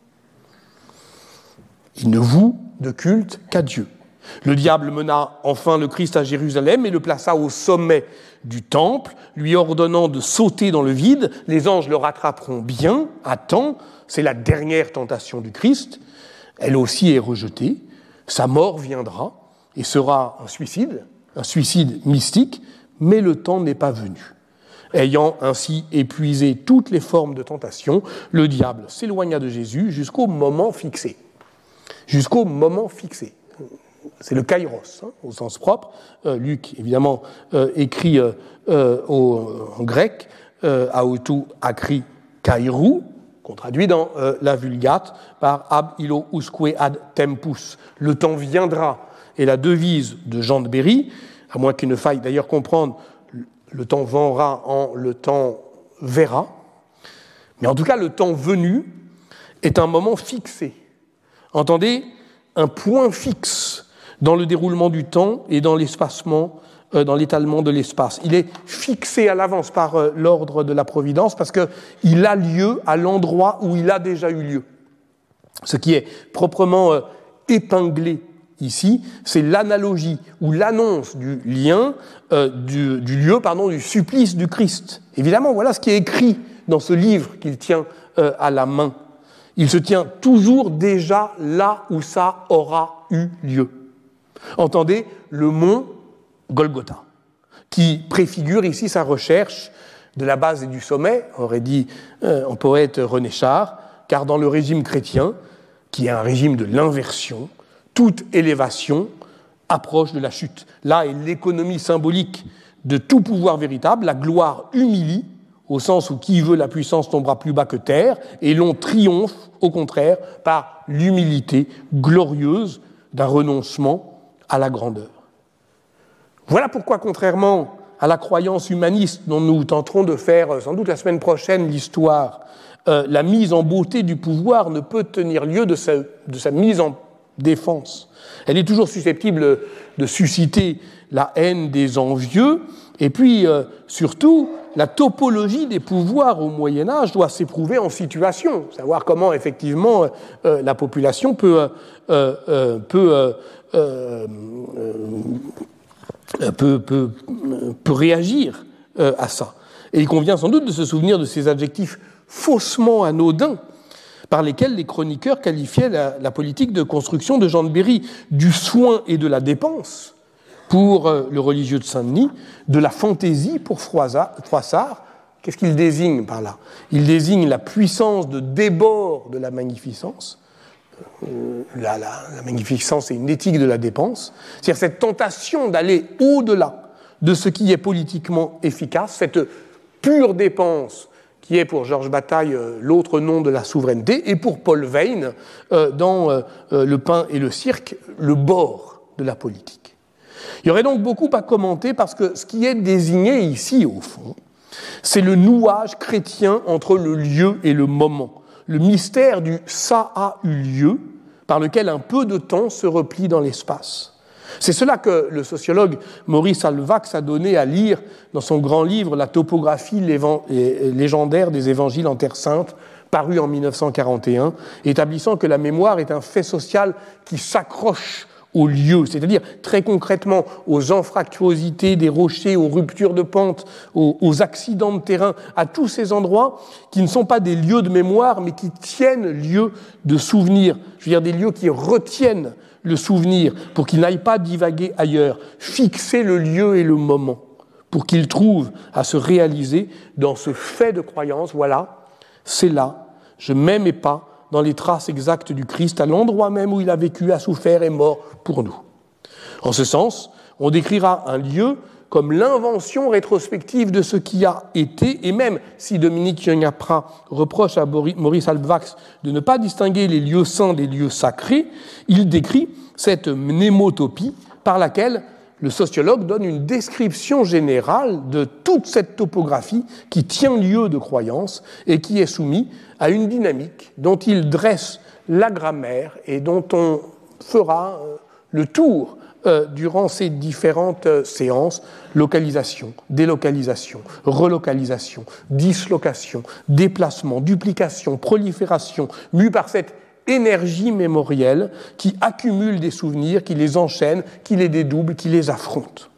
Il ne voue de culte qu'à Dieu. Le diable mena enfin le Christ à Jérusalem et le plaça au sommet du temple, lui ordonnant de sauter dans le vide. Les anges le rattraperont bien, à temps. C'est la dernière tentation du Christ. Elle aussi est rejetée. Sa mort viendra et sera un suicide, un suicide mystique, mais le temps n'est pas venu. Ayant ainsi épuisé toutes les formes de tentation, le diable s'éloigna de Jésus jusqu'au moment fixé. Jusqu'au moment fixé. C'est le kairos, hein, au sens propre. Euh, Luc, évidemment, euh, écrit euh, euh, au, en grec, euh, aotou akri kairou, qu'on traduit dans euh, la Vulgate par ab illo usque ad tempus. Le temps viendra. Et la devise de Jean de Berry, à moins qu'il ne faille d'ailleurs comprendre le temps vendra en le temps verra, mais en tout cas, le temps venu est un moment fixé. Entendez, un point fixe dans le déroulement du temps et dans l'espacement, euh, dans l'étalement de l'espace. Il est fixé à l'avance par euh, l'ordre de la Providence parce qu'il a lieu à l'endroit où il a déjà eu lieu. Ce qui est proprement euh, épinglé ici, c'est l'analogie ou l'annonce du lien, euh, du, du lieu, pardon, du supplice du Christ. Évidemment, voilà ce qui est écrit dans ce livre qu'il tient euh, à la main. Il se tient toujours déjà là où ça aura eu lieu. Entendez, le mont Golgotha, qui préfigure ici sa recherche de la base et du sommet, aurait dit euh, un poète René Char, car dans le régime chrétien, qui est un régime de l'inversion, toute élévation approche de la chute. Là est l'économie symbolique de tout pouvoir véritable, la gloire humilie, au sens où qui veut la puissance tombera plus bas que terre, et l'on triomphe, au contraire, par l'humilité glorieuse d'un renoncement à la grandeur. Voilà pourquoi, contrairement à la croyance humaniste dont nous tenterons de faire sans doute la semaine prochaine l'histoire, euh, la mise en beauté du pouvoir ne peut tenir lieu de sa, de sa mise en défense. Elle est toujours susceptible de susciter la haine des envieux, et puis euh, surtout, la topologie des pouvoirs au Moyen-Âge doit s'éprouver en situation, savoir comment effectivement euh, la population peut, euh, euh, peut, euh, euh, euh, peut, peut, peut réagir euh, à ça. Et il convient sans doute de se souvenir de ces adjectifs faussement anodins, par lesquels les chroniqueurs qualifiaient la, la politique de construction de Jean de Berry du soin et de la dépense pour euh, le religieux de Saint-Denis, de la fantaisie pour Froissart. Qu'est-ce qu'il désigne par là? Il désigne la puissance de débord de la magnificence. Euh, la, la, la magnificence est une éthique de la dépense. C'est-à-dire cette tentation d'aller au-delà de ce qui est politiquement efficace, cette pure dépense qui est pour Georges Bataille euh, l'autre nom de la souveraineté, et pour Paul Veyne, euh, dans euh, Le pain et le cirque, le bord de la politique. Il y aurait donc beaucoup à commenter parce que ce qui est désigné ici, au fond, c'est le nouage chrétien entre le lieu et le moment, le mystère du « ça a eu lieu » par lequel un peu de temps se replie dans l'espace. C'est cela que le sociologue Maurice Halbwachs a donné à lire dans son grand livre « La topographie légendaire des évangiles en Terre Sainte », paru en mille neuf cent quarante et un, établissant que la mémoire est un fait social qui s'accroche aux lieux, c'est-à-dire très concrètement aux anfractuosités des rochers, aux ruptures de pente, aux, aux accidents de terrain, à tous ces endroits qui ne sont pas des lieux de mémoire, mais qui tiennent lieu de souvenir, je veux dire des lieux qui retiennent le souvenir pour qu'il n'aille pas divaguer ailleurs, fixer le lieu et le moment pour qu'il trouve à se réaliser dans ce fait de croyance, voilà, c'est là, je m'aime et pas, dans les traces exactes du Christ, à l'endroit même où il a vécu, a souffert et mort pour nous. En ce sens, on décrira un lieu comme l'invention rétrospective de ce qui a été, et même si Dominique Young-Apra reproche à Maurice Halbwachs de ne pas distinguer les lieux saints des lieux sacrés, il décrit cette mnémotopie par laquelle le sociologue donne une description générale de toute cette topographie qui tient lieu de croyance et qui est soumise à une dynamique dont il dresse la grammaire et dont on fera le tour euh, durant ces différentes euh, séances, localisation, délocalisation, relocalisation, dislocation, déplacement, duplication, prolifération, mue par cette énergie mémorielle qui accumule des souvenirs, qui les enchaîne, qui les dédouble, qui les affronte.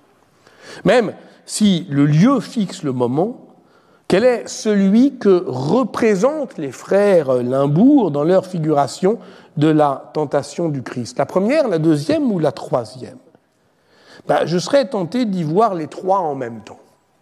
Même si le lieu fixe le moment, quel est celui que représentent les frères Limbourg dans leur figuration de la tentation du Christ? La première, la deuxième ou la troisième? Ben, je serais tenté d'y voir les trois en même temps.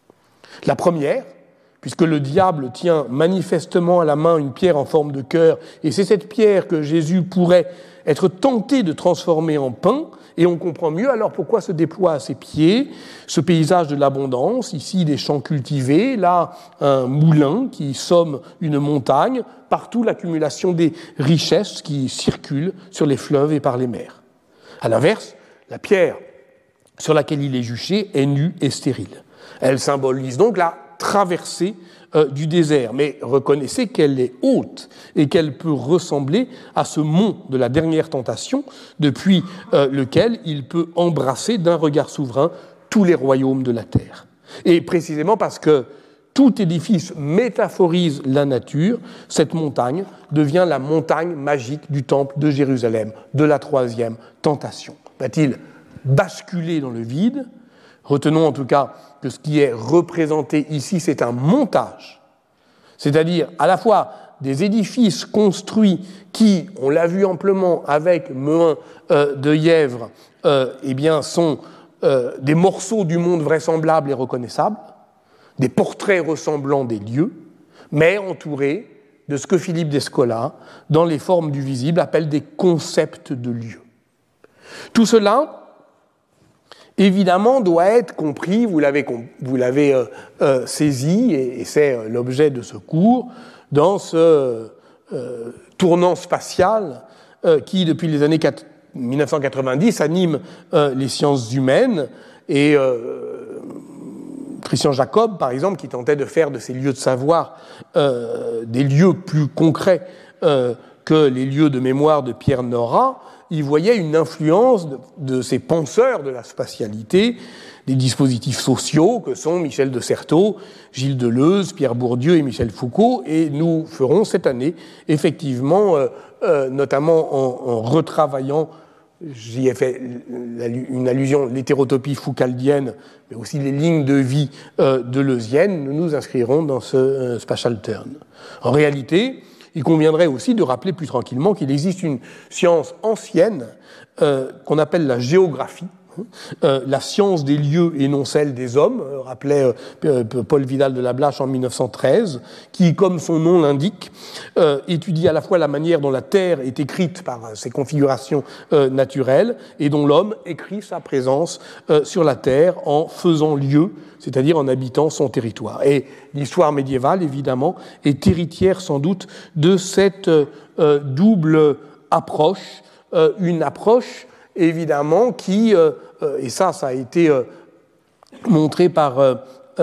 La première, puisque le diable tient manifestement à la main une pierre en forme de cœur, et c'est cette pierre que Jésus pourrait être tenté de transformer en pain, et on comprend mieux alors pourquoi se déploie à ses pieds ce paysage de l'abondance, ici des champs cultivés, là un moulin qui somme une montagne, partout l'accumulation des richesses qui circulent sur les fleuves et par les mers. À l'inverse, la pierre sur laquelle il est juché est nue et stérile. Elle symbolise donc la traversée euh, du désert, mais reconnaissez qu'elle est haute et qu'elle peut ressembler à ce mont de la dernière tentation, depuis euh, lequel il peut embrasser d'un regard souverain tous les royaumes de la terre. Et précisément parce que tout édifice métaphorise la nature, cette montagne devient la montagne magique du temple de Jérusalem, de la troisième tentation. Va-t-il basculer dans le vide? Retenons en tout cas que ce qui est représenté ici, c'est un montage, c'est-à-dire à la fois des édifices construits qui, on l'a vu amplement avec Meun euh, de Yèvre, euh, eh bien, sont euh, des morceaux du monde vraisemblables et reconnaissables, des portraits ressemblant des lieux, mais entourés de ce que Philippe Descola, dans les formes du visible, appelle des concepts de lieux. Tout cela, évidemment, doit être compris, vous l'avez, vous l'avez euh, euh, saisi, et, et c'est euh, l'objet de ce cours, dans ce euh, tournant spatial euh, qui, depuis les années mille neuf cent quatre-vingt-dix, anime euh, les sciences humaines. Et euh, Christian Jacob, par exemple, qui tentait de faire de ces lieux de savoir euh, des lieux plus concrets euh, que les lieux de mémoire de Pierre Nora, il voyait une influence de, de ces penseurs de la spatialité, des dispositifs sociaux que sont Michel de Certeau, Gilles Deleuze, Pierre Bourdieu et Michel Foucault, et nous ferons cette année, effectivement, euh, euh, notamment en, en retravaillant, j'y ai fait une allusion, l'hétérotopie foucaldienne, mais aussi les lignes de vie euh, deleuziennes, nous nous inscrirons dans ce euh, spatial turn. En réalité, il conviendrait aussi de rappeler plus tranquillement qu'il existe une science ancienne euh, qu'on appelle la géographie, Euh, la science des lieux et non celle des hommes, euh, rappelait euh, Paul Vidal de Lablache en mille neuf cent treize, qui, comme son nom l'indique, euh, étudie à la fois la manière dont la Terre est écrite par euh, ses configurations euh, naturelles et dont l'homme écrit sa présence euh, sur la Terre en faisant lieu, c'est-à-dire en habitant son territoire. Et l'histoire médiévale, évidemment, est héritière sans doute de cette euh, double approche, euh, une approche évidemment qui, euh, et ça, ça a été euh, montré par, euh,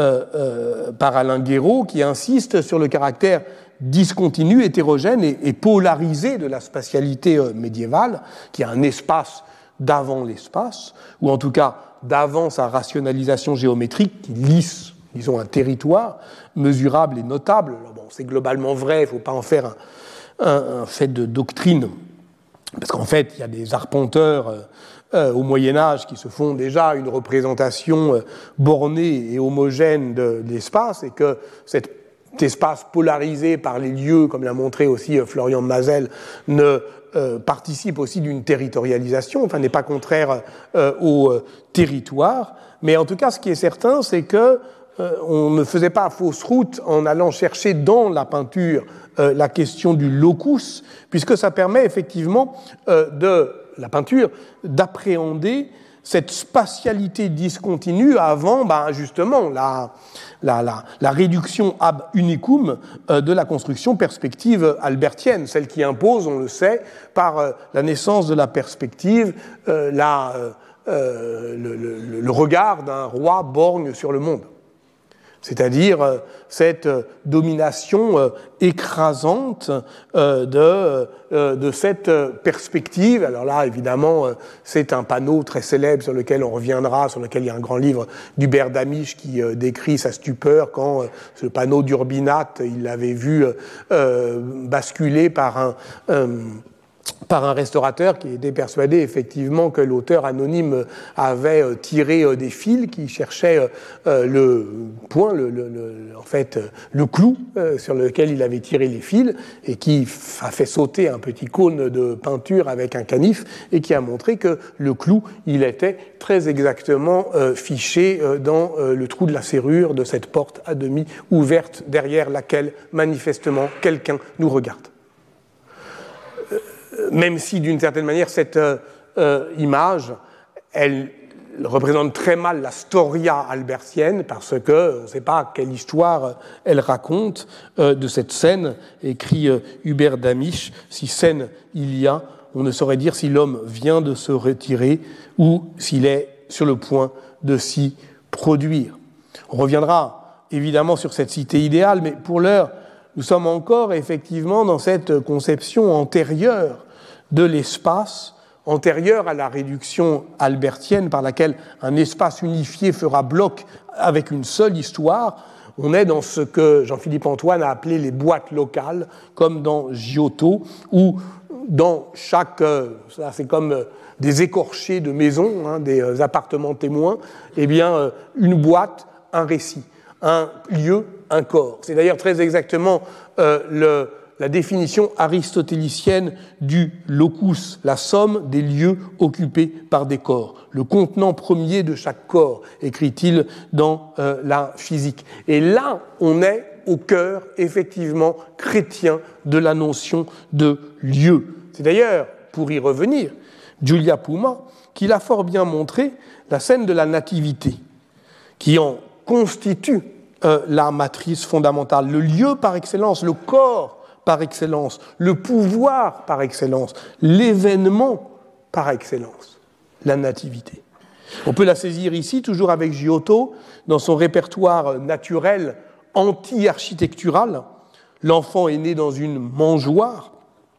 euh, par Alain Guéraud, qui insiste sur le caractère discontinu, hétérogène et, et polarisé de la spatialité euh, médiévale, qui a un espace d'avant l'espace, ou en tout cas d'avant sa rationalisation géométrique, qui lisse, disons, un territoire mesurable et notable. Alors bon, c'est globalement vrai, il ne faut pas en faire un, un, un fait de doctrine, parce qu'en fait, il y a des arpenteurs euh, euh, au Moyen-Âge qui se font déjà une représentation euh, bornée et homogène de, de l'espace, et que cet espace polarisé par les lieux, comme l'a montré aussi euh, Florian Mazel, ne euh, participe aussi d'une territorialisation, enfin n'est pas contraire euh, au euh, territoire. Mais en tout cas, ce qui est certain, c'est que euh, on ne faisait pas fausse route en allant chercher dans la peinture Euh, la question du locus, puisque ça permet effectivement euh, de la peinture d'appréhender cette spatialité discontinue avant ben, justement la, la, la, la réduction ab unicum euh, de la construction perspective albertienne, celle qui impose, on le sait, par euh, la naissance de la perspective, euh, la, euh, le, le, le regard d'un roi borgne sur le monde. C'est-à-dire euh, cette euh, domination euh, écrasante euh, de, euh, de cette euh, perspective. Alors là, évidemment, euh, c'est un panneau très célèbre sur lequel on reviendra, sur lequel il y a un grand livre d'Hubert Damisch qui euh, décrit sa stupeur quand euh, ce panneau d'Urbinat, il l'avait vu euh, basculer par un... Euh, par un restaurateur qui était persuadé effectivement que l'auteur anonyme avait tiré des fils, qui cherchait le point, le, le, le, en fait, le clou sur lequel il avait tiré les fils, et qui a fait sauter un petit cône de peinture avec un canif, et qui a montré que le clou, il était très exactement fiché dans le trou de la serrure de cette porte à demi ouverte derrière laquelle manifestement quelqu'un nous regarde. Même si, d'une certaine manière, cette euh, euh, image, elle représente très mal la storia albertienne, parce qu'on ne sait pas quelle histoire elle raconte euh, de cette scène, écrit euh, Hubert Damisch. Si scène il y a, on ne saurait dire si l'homme vient de se retirer ou s'il est sur le point de s'y produire. On reviendra évidemment sur cette cité idéale, mais pour l'heure, nous sommes encore effectivement dans cette conception antérieure de l'espace, antérieure à la réduction albertienne par laquelle un espace unifié fera bloc avec une seule histoire. On est dans ce que Jean-Philippe Antoine a appelé les boîtes locales, comme dans Giotto, où dans chaque... Ça, c'est comme des écorchés de maisons, hein, des appartements témoins, eh bien, une boîte, un récit, un lieu, un corps. C'est d'ailleurs très exactement euh, le... la définition aristotélicienne du locus, la somme des lieux occupés par des corps, le contenant premier de chaque corps, écrit-il dans euh, la physique. Et là, on est au cœur, effectivement, chrétien de la notion de lieu. C'est d'ailleurs, pour y revenir, Giulia Puma qui l'a fort bien montré, la scène de la nativité, qui en constitue euh, la matrice fondamentale, le lieu par excellence, le corps par excellence, le pouvoir par excellence, l'événement par excellence, la nativité. On peut la saisir ici, toujours avec Giotto, dans son répertoire naturel anti-architectural. L'enfant est né dans une mangeoire,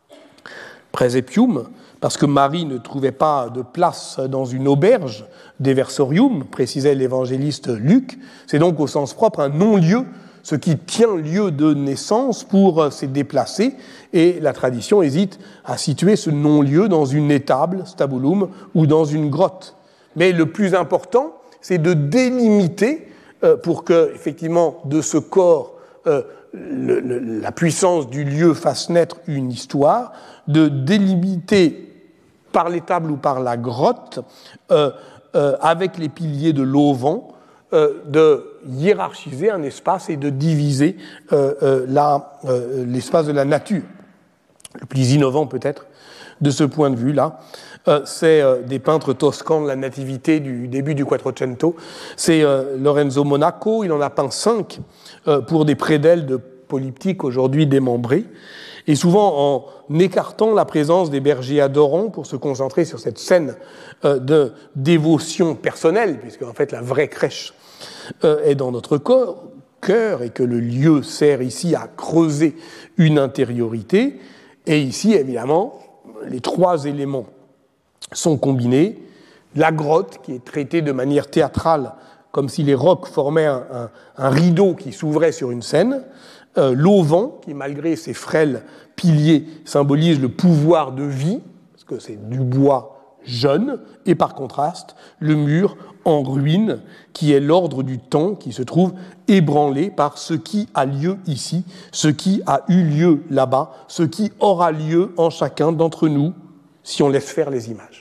praesepium, parce que Marie ne trouvait pas de place dans une auberge, diversorium, précisait l'évangéliste Luc. C'est donc au sens propre un non-lieu, ce qui tient lieu de naissance pour se déplacer, et la tradition hésite à situer ce non-lieu dans une étable, stabulum, ou dans une grotte. Mais le plus important, c'est de délimiter, euh, pour que, effectivement, de ce corps euh, le, le, la puissance du lieu fasse naître une histoire, de délimiter par l'étable ou par la grotte, euh, euh, avec les piliers de l'auvent, euh, de hiérarchiser un espace et de diviser euh, euh, la, euh, l'espace de la nature. Le plus innovant peut-être de ce point de vue-là, euh, c'est euh, des peintres toscans de la Nativité du début du Quattrocento. C'est euh, Lorenzo Monaco, il en a peint cinq euh, pour des prédelles de polyptyques aujourd'hui démembrés, et souvent en écartant la présence des bergers adorants pour se concentrer sur cette scène euh, de dévotion personnelle, puisque en fait la vraie crèche euh, est dans notre corps, cœur, et que le lieu sert ici à creuser une intériorité. Et ici, évidemment, les trois éléments sont combinés. La grotte, qui est traitée de manière théâtrale, comme si les rocs formaient un, un, un rideau qui s'ouvrait sur une scène. Euh, l'auvent, qui, malgré ses frêles piliers, symbolise le pouvoir de vie, parce que c'est du bois jeune, et par contraste, le mur en ruine, qui est l'ordre du temps, qui se trouve ébranlé par ce qui a lieu ici, ce qui a eu lieu là-bas, ce qui aura lieu en chacun d'entre nous, si on laisse faire les images.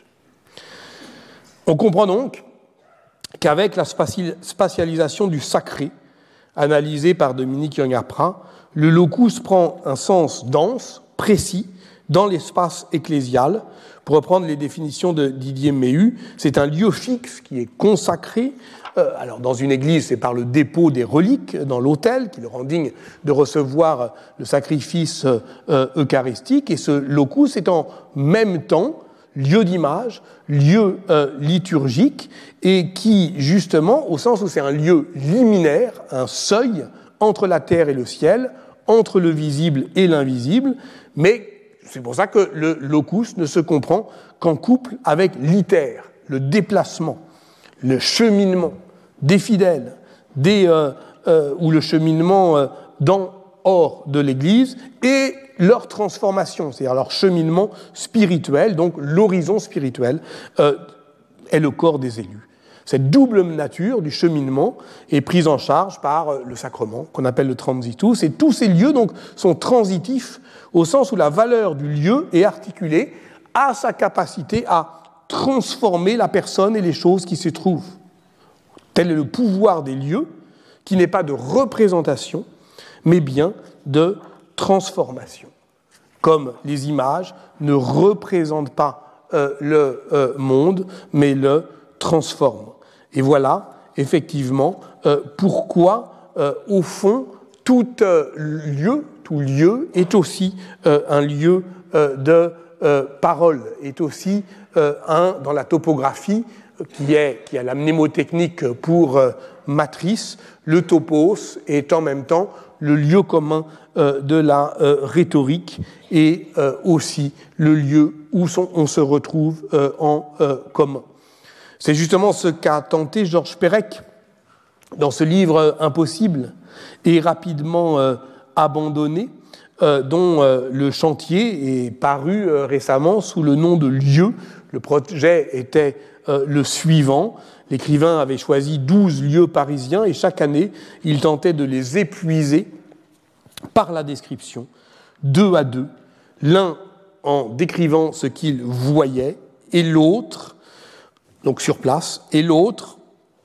On comprend donc qu'avec la spatialisation du sacré, analysée par Dominique Young-Apra, le locus prend un sens dense, précis, dans l'espace ecclésial. Pour reprendre les définitions de Didier Méhu, c'est un lieu fixe qui est consacré. Euh, alors dans une église, c'est par le dépôt des reliques dans l'autel qui le rend digne de recevoir le sacrifice euh, eucharistique. Et ce locus est en même temps lieu d'image, lieu euh, liturgique, et qui, justement, au sens où c'est un lieu liminaire, un seuil entre la terre et le ciel, entre le visible et l'invisible, mais c'est pour ça que le locus ne se comprend qu'en couple avec l'iter, le déplacement, le cheminement des fidèles, des, euh, euh, ou le cheminement euh, dans, hors de l'Église, et leur transformation, c'est-à-dire leur cheminement spirituel, donc l'horizon spirituel euh, est le corps des élus. Cette double nature du cheminement est prise en charge par le sacrement, qu'on appelle le transitus, et tous ces lieux donc sont transitifs au sens où la valeur du lieu est articulée à sa capacité à transformer la personne et les choses qui s'y trouvent. Tel est le pouvoir des lieux, qui n'est pas de représentation, mais bien de transformation. Comme les images ne représentent pas euh, le euh, monde, mais le transforment. Et voilà, effectivement, euh, pourquoi, euh, au fond, tout euh, lieu, tout lieu est aussi euh, un lieu euh, de euh, parole, est aussi euh, un, dans la topographie, qui, est, qui a la mnémotechnique pour euh, matrice, le topos est en même temps le lieu commun euh, de la euh, rhétorique et euh, aussi le lieu où son, on se retrouve euh, en euh, commun. C'est justement ce qu'a tenté Georges Perec dans ce livre impossible et rapidement euh, abandonné, euh, dont euh, le chantier est paru euh, récemment sous le nom de Lieu. Le projet était euh, le suivant. L'écrivain avait choisi douze lieux parisiens et chaque année, il tentait de les épuiser par la description, deux à deux, l'un en décrivant ce qu'il voyait et l'autre, donc sur place, et l'autre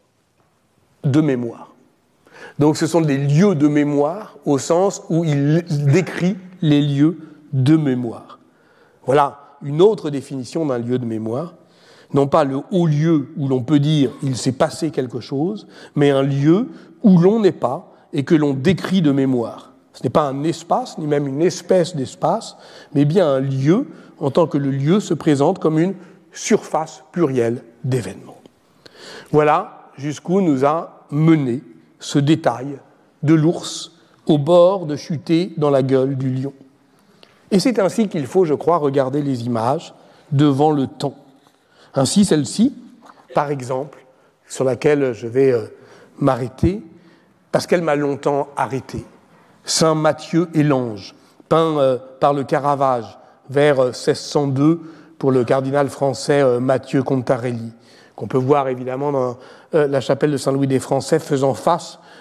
de mémoire. Donc ce sont des lieux de mémoire au sens où il décrit les lieux de mémoire. Voilà une autre définition d'un lieu de mémoire. Non pas le haut lieu où l'on peut dire « il s'est passé quelque chose », mais un lieu où l'on n'est pas et que l'on décrit de mémoire. Ce n'est pas un espace, ni même une espèce d'espace, mais bien un lieu, en tant que le lieu se présente comme une surface plurielle d'événements. Voilà jusqu'où nous a mené ce détail de l'ours au bord de chuter dans la gueule du lion. Et c'est ainsi qu'il faut, je crois, regarder les images devant le temps. Ainsi, celle-ci, par exemple, sur laquelle je vais euh, m'arrêter, parce qu'elle m'a longtemps arrêté. Saint Matthieu et l'ange, peint euh, par le Caravage vers euh, seize cent deux pour le cardinal français euh, Mathieu Contarelli, qu'on peut voir évidemment dans euh, la chapelle de Saint-Louis des Français faisant face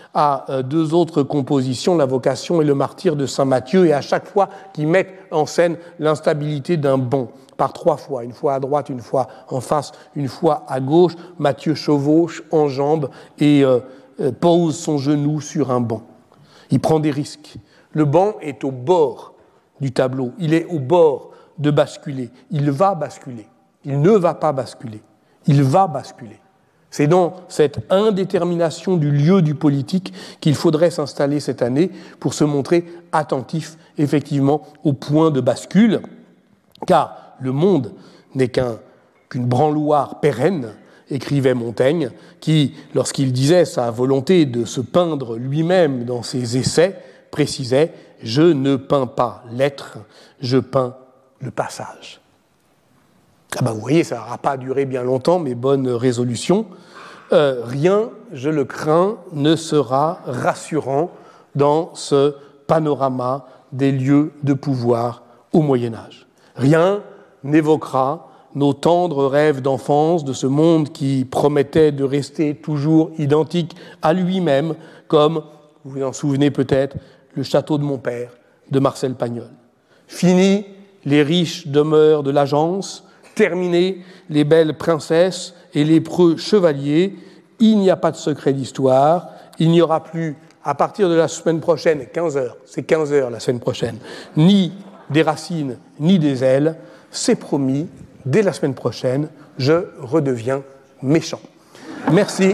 à euh, deux autres compositions, La Vocation et Le Martyre de saint Matthieu, et à chaque fois qu'ils mettent en scène l'instabilité d'un bond, par trois fois, une fois à droite, une fois en face, une fois à gauche, Matthieu chevauche, enjambe et euh, euh, pose son genou sur un banc. Il prend des risques. Le banc est au bord du tableau, il est au bord de basculer. Il va basculer. Il ne va pas basculer. Il va basculer. C'est dans cette indétermination du lieu du politique qu'il faudrait s'installer cette année pour se montrer attentif, effectivement, au point de bascule, car le monde n'est qu'un, qu'une branloire pérenne, écrivait Montaigne, qui, lorsqu'il disait sa volonté de se peindre lui-même dans ses essais, précisait « Je ne peins pas l'être, je peins le passage ». Ah ben vous voyez, ça n'aura pas duré bien longtemps, mes bonnes résolutions. Euh, rien, je le crains, ne sera rassurant dans ce panorama des lieux de pouvoir au Moyen-Âge. Rien n'évoquera nos tendres rêves d'enfance de ce monde qui promettait de rester toujours identique à lui-même, comme, vous vous en souvenez peut-être, le château de mon père, de Marcel Pagnol. Fini les riches demeures de l'agence, terminé les belles princesses et les preux chevaliers, il n'y a pas de secret d'histoire, il n'y aura plus, à partir de la semaine prochaine, quinze heures, c'est quinze heures la semaine prochaine, ni des racines, ni des ailes, c'est promis, dès la semaine prochaine, je redeviens méchant. Merci.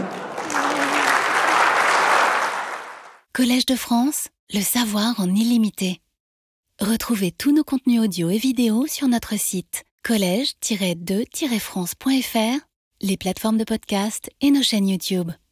Collège de France, le savoir en illimité. Retrouvez tous nos contenus audio et vidéo sur notre site collège tiret deux tiret france point f r, les plateformes de podcast et nos chaînes YouTube.